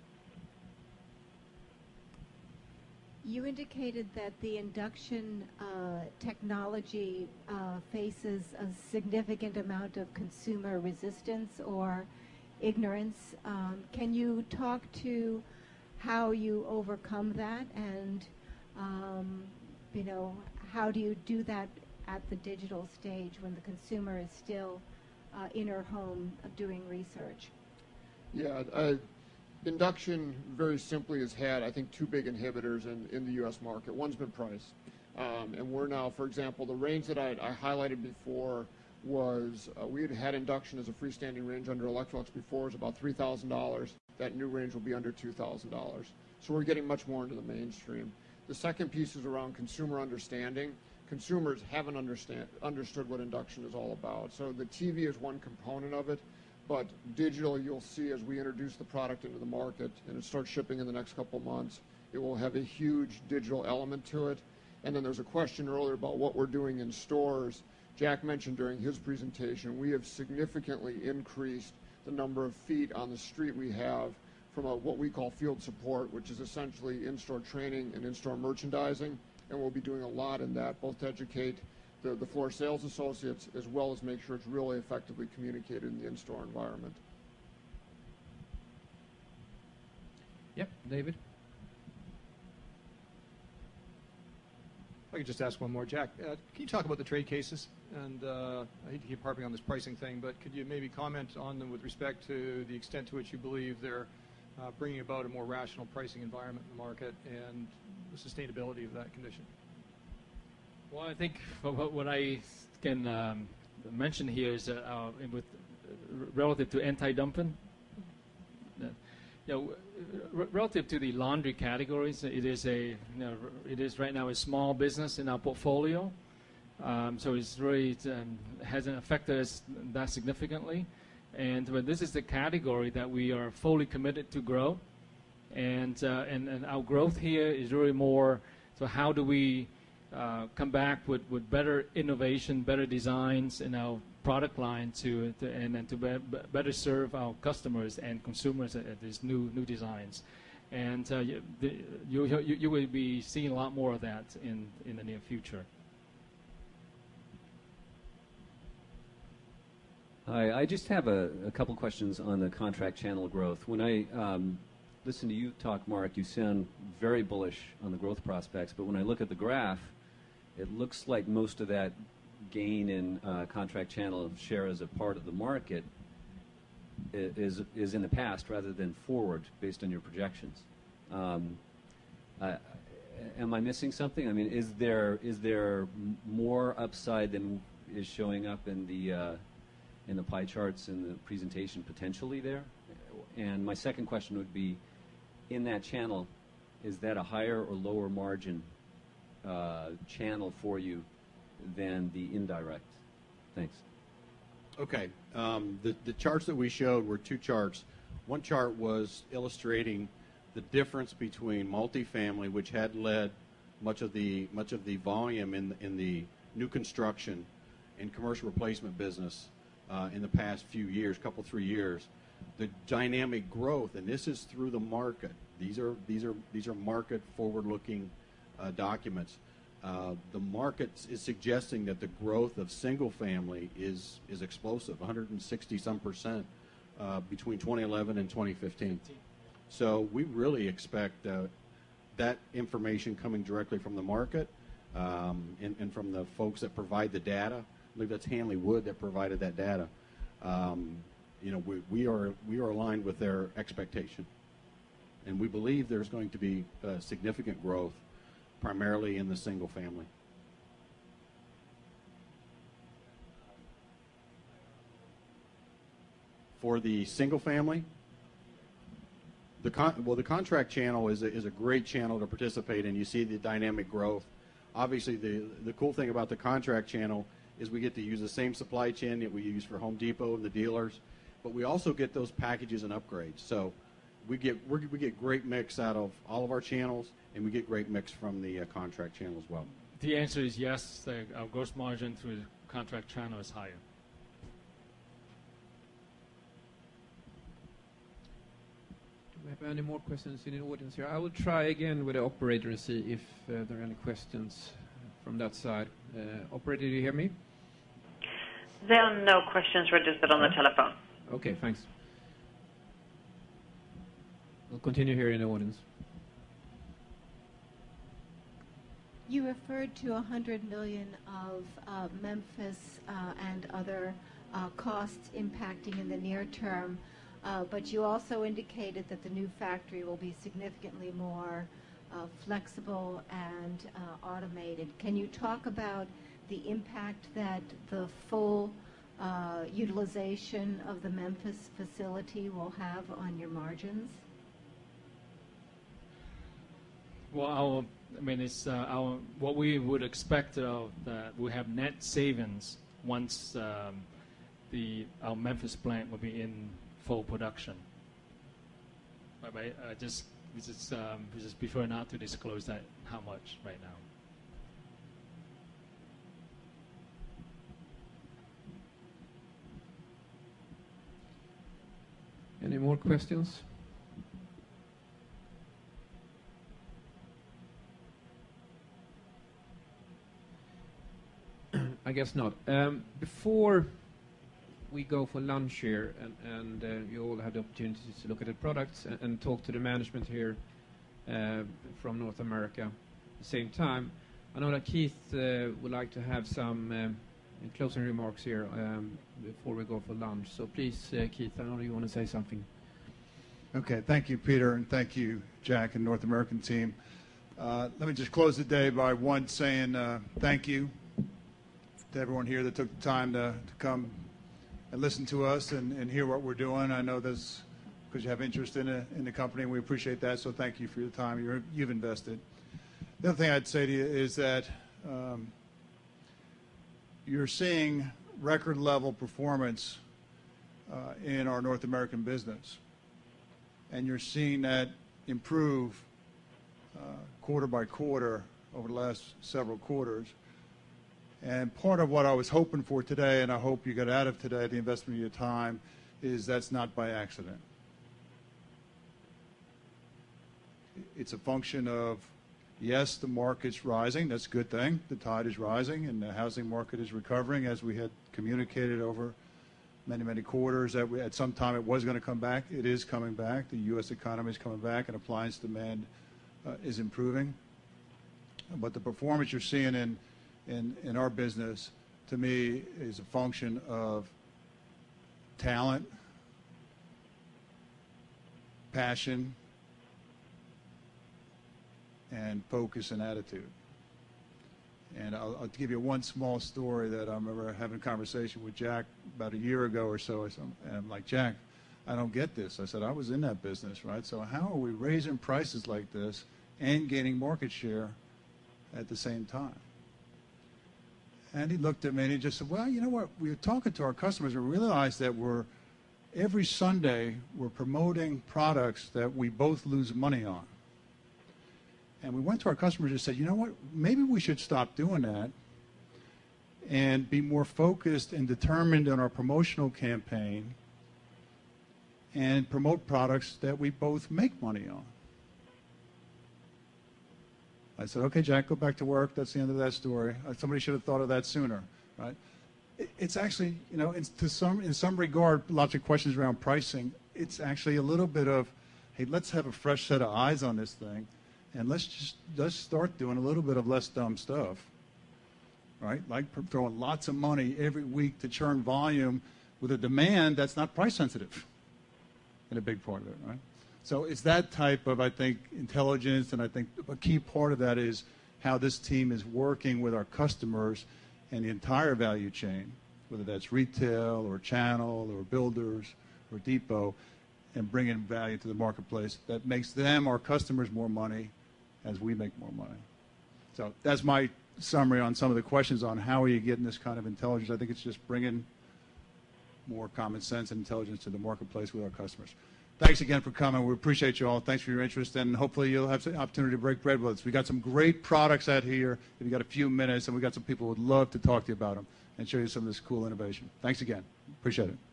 You indicated that the induction technology faces a significant amount of consumer resistance or ignorance. Can you talk to how you overcome that, and how do you do that at the digital stage when the consumer is still in her home doing research? Yeah, induction very simply has had, I think, two big inhibitors in the U.S. market. One's been price. And we're now, for example, the range that I highlighted before was, we had induction as a freestanding range under Electrolux before, was about $3,000. That new range will be under $2,000. So we're getting much more into the mainstream. The second piece is around consumer understanding. Consumers haven't understood what induction is all about. So the TV is one component of it. But digital, you'll see as we introduce the product into the market and it starts shipping in the next couple months, it will have a huge digital element to it. And then there's a question earlier about what we're doing in stores. Jack mentioned during his presentation, we have significantly increased the number of feet on the street we have from what we call field support, which is essentially in-store training and in-store merchandising. And we'll be doing a lot in that, both to educate the floor sales associates, as well as make sure it's really effectively communicated in the in-store environment. Yep, David. If I could just ask one more, Jack. Can you talk about the trade cases? And I hate to keep harping on this pricing thing, but could you maybe comment on them with respect to the extent to which you believe they're bringing about a more rational pricing environment in the market and the sustainability of that condition? Well, I think what I can mention here is that with relative to anti-dumping, relative to the laundry categories, it is right now a small business in our portfolio, so it's really hasn't affected us that significantly. But this is the category that we are fully committed to grow, and our growth here is really more. So how do we come back with better innovation, better designs in our product line to better serve our customers and consumers at these new designs. And you will be seeing a lot more of that in the near future. Hi, I just have a couple questions on the contract channel growth. When I listen to you talk, Mark, you sound very bullish on the growth prospects, but when I look at the graph, it looks like most of that gain in contract channel share as a part of the market is in the past rather than forward based on your projections. Am I missing something? I mean, is there more upside than is showing up in the pie charts in the presentation potentially there? And my second question would be, in that channel, is that a higher or lower margin channel for you than the indirect? Thanks. Okay. The charts that we showed were two charts. One chart was illustrating the difference between multifamily, which had led much of the volume in the new construction and commercial replacement business in the past few years, 3 years. The dynamic growth, and this is through the market. These are market forward-looking documents. The market is suggesting that the growth of single family is explosive, 160% between 2011 and 2015. So we really expect that information coming directly from the market and from the folks that provide the data. I believe that's Hanley Wood that provided that data. We are aligned with their expectation, and we believe there's going to be significant growth, primarily in the single family. For the single family, the contract channel is a great channel to participate in. You see the dynamic growth. Obviously, the cool thing about the contract channel is we get to use the same supply chain that we use for Home Depot and the dealers, but we also get those packages and upgrades. So we get great mix out of all of our channels, and we get great mix from the contract channel as well. The answer is yes. Our gross margin through the contract channel is higher. Do we have any more questions in the audience here? I will try again with the operator and see if there are any questions from that side. Operator, do you hear me? There are no questions registered on the telephone. Okay, thanks. We'll continue here in the audience. You referred to $100 million of Memphis and other costs impacting in the near term, but you also indicated that the new factory will be significantly more flexible and automated. Can you talk about the impact that the full utilization of the Memphis facility will have on your margins? Well, it's what we would expect that we have net savings once our Memphis plant will be in full production. But we just prefer not to disclose that how much right now. Any more questions? I guess not. Before we go for lunch here, and you all have the opportunity to look at the products and talk to the management here from North America at the same time, I know that Keith would like to have some closing remarks here before we go for lunch. So please, Keith, I know you want to say something. Okay, thank you, Peter, and thank you, Jack and North American team. Let me just close the day by saying thank you to everyone here that took the time to come and listen to us and hear what we're doing. I know this because you have interest in the company, and we appreciate that, so thank you for your time you've invested. The other thing I'd say to you is that you're seeing record-level performance in our North American business, and you're seeing that improve quarter by quarter over the last several quarters. And part of what I was hoping for today, and I hope you got out of today, the investment of your time, is that's not by accident. It's a function of, yes, the market's rising. That's a good thing. The tide is rising, and the housing market is recovering, as we had communicated over many, many quarters that at some time it was going to come back. It is coming back. The U.S. economy is coming back, and appliance demand is improving. But the performance you're seeing in our business, to me, is a function of talent, passion, and focus and attitude. And I'll give you one small story that I remember having a conversation with Jack about a year ago or so. And I'm like, Jack, I don't get this. I said, I was in that business, right? So how are we raising prices like this and gaining market share at the same time? And he looked at me and he just said, well, you know what? We were talking to our customers and realized that every Sunday we're promoting products that we both lose money on. And we went to our customers and said, you know what, maybe we should stop doing that and be more focused and determined in our promotional campaign and promote products that we both make money on. I said, okay, Jack, go back to work. That's the end of that story. Somebody should have thought of that sooner, right? It's actually, you know, in some regard, lots of questions around pricing. It's actually a little bit of, hey, let's have a fresh set of eyes on this thing. And let's start doing a little bit of less dumb stuff, right? Like throwing lots of money every week to churn volume with a demand that's not price sensitive in a big part of it, right? So it's that type of, I think, intelligence, and I think a key part of that is how this team is working with our customers and the entire value chain, whether that's retail or channel or builders or depot, and bringing value to the marketplace that makes them, our customers, more money as we make more money. So that's my summary on some of the questions on how are you getting this kind of intelligence. I think it's just bringing more common sense and intelligence to the marketplace with our customers. Thanks again for coming. We appreciate you all. Thanks for your interest, and hopefully you'll have the opportunity to break bread with us. We got some great products out here if you got a few minutes, and we got some people who would love to talk to you about them and show you some of this cool innovation. Thanks again. Appreciate it.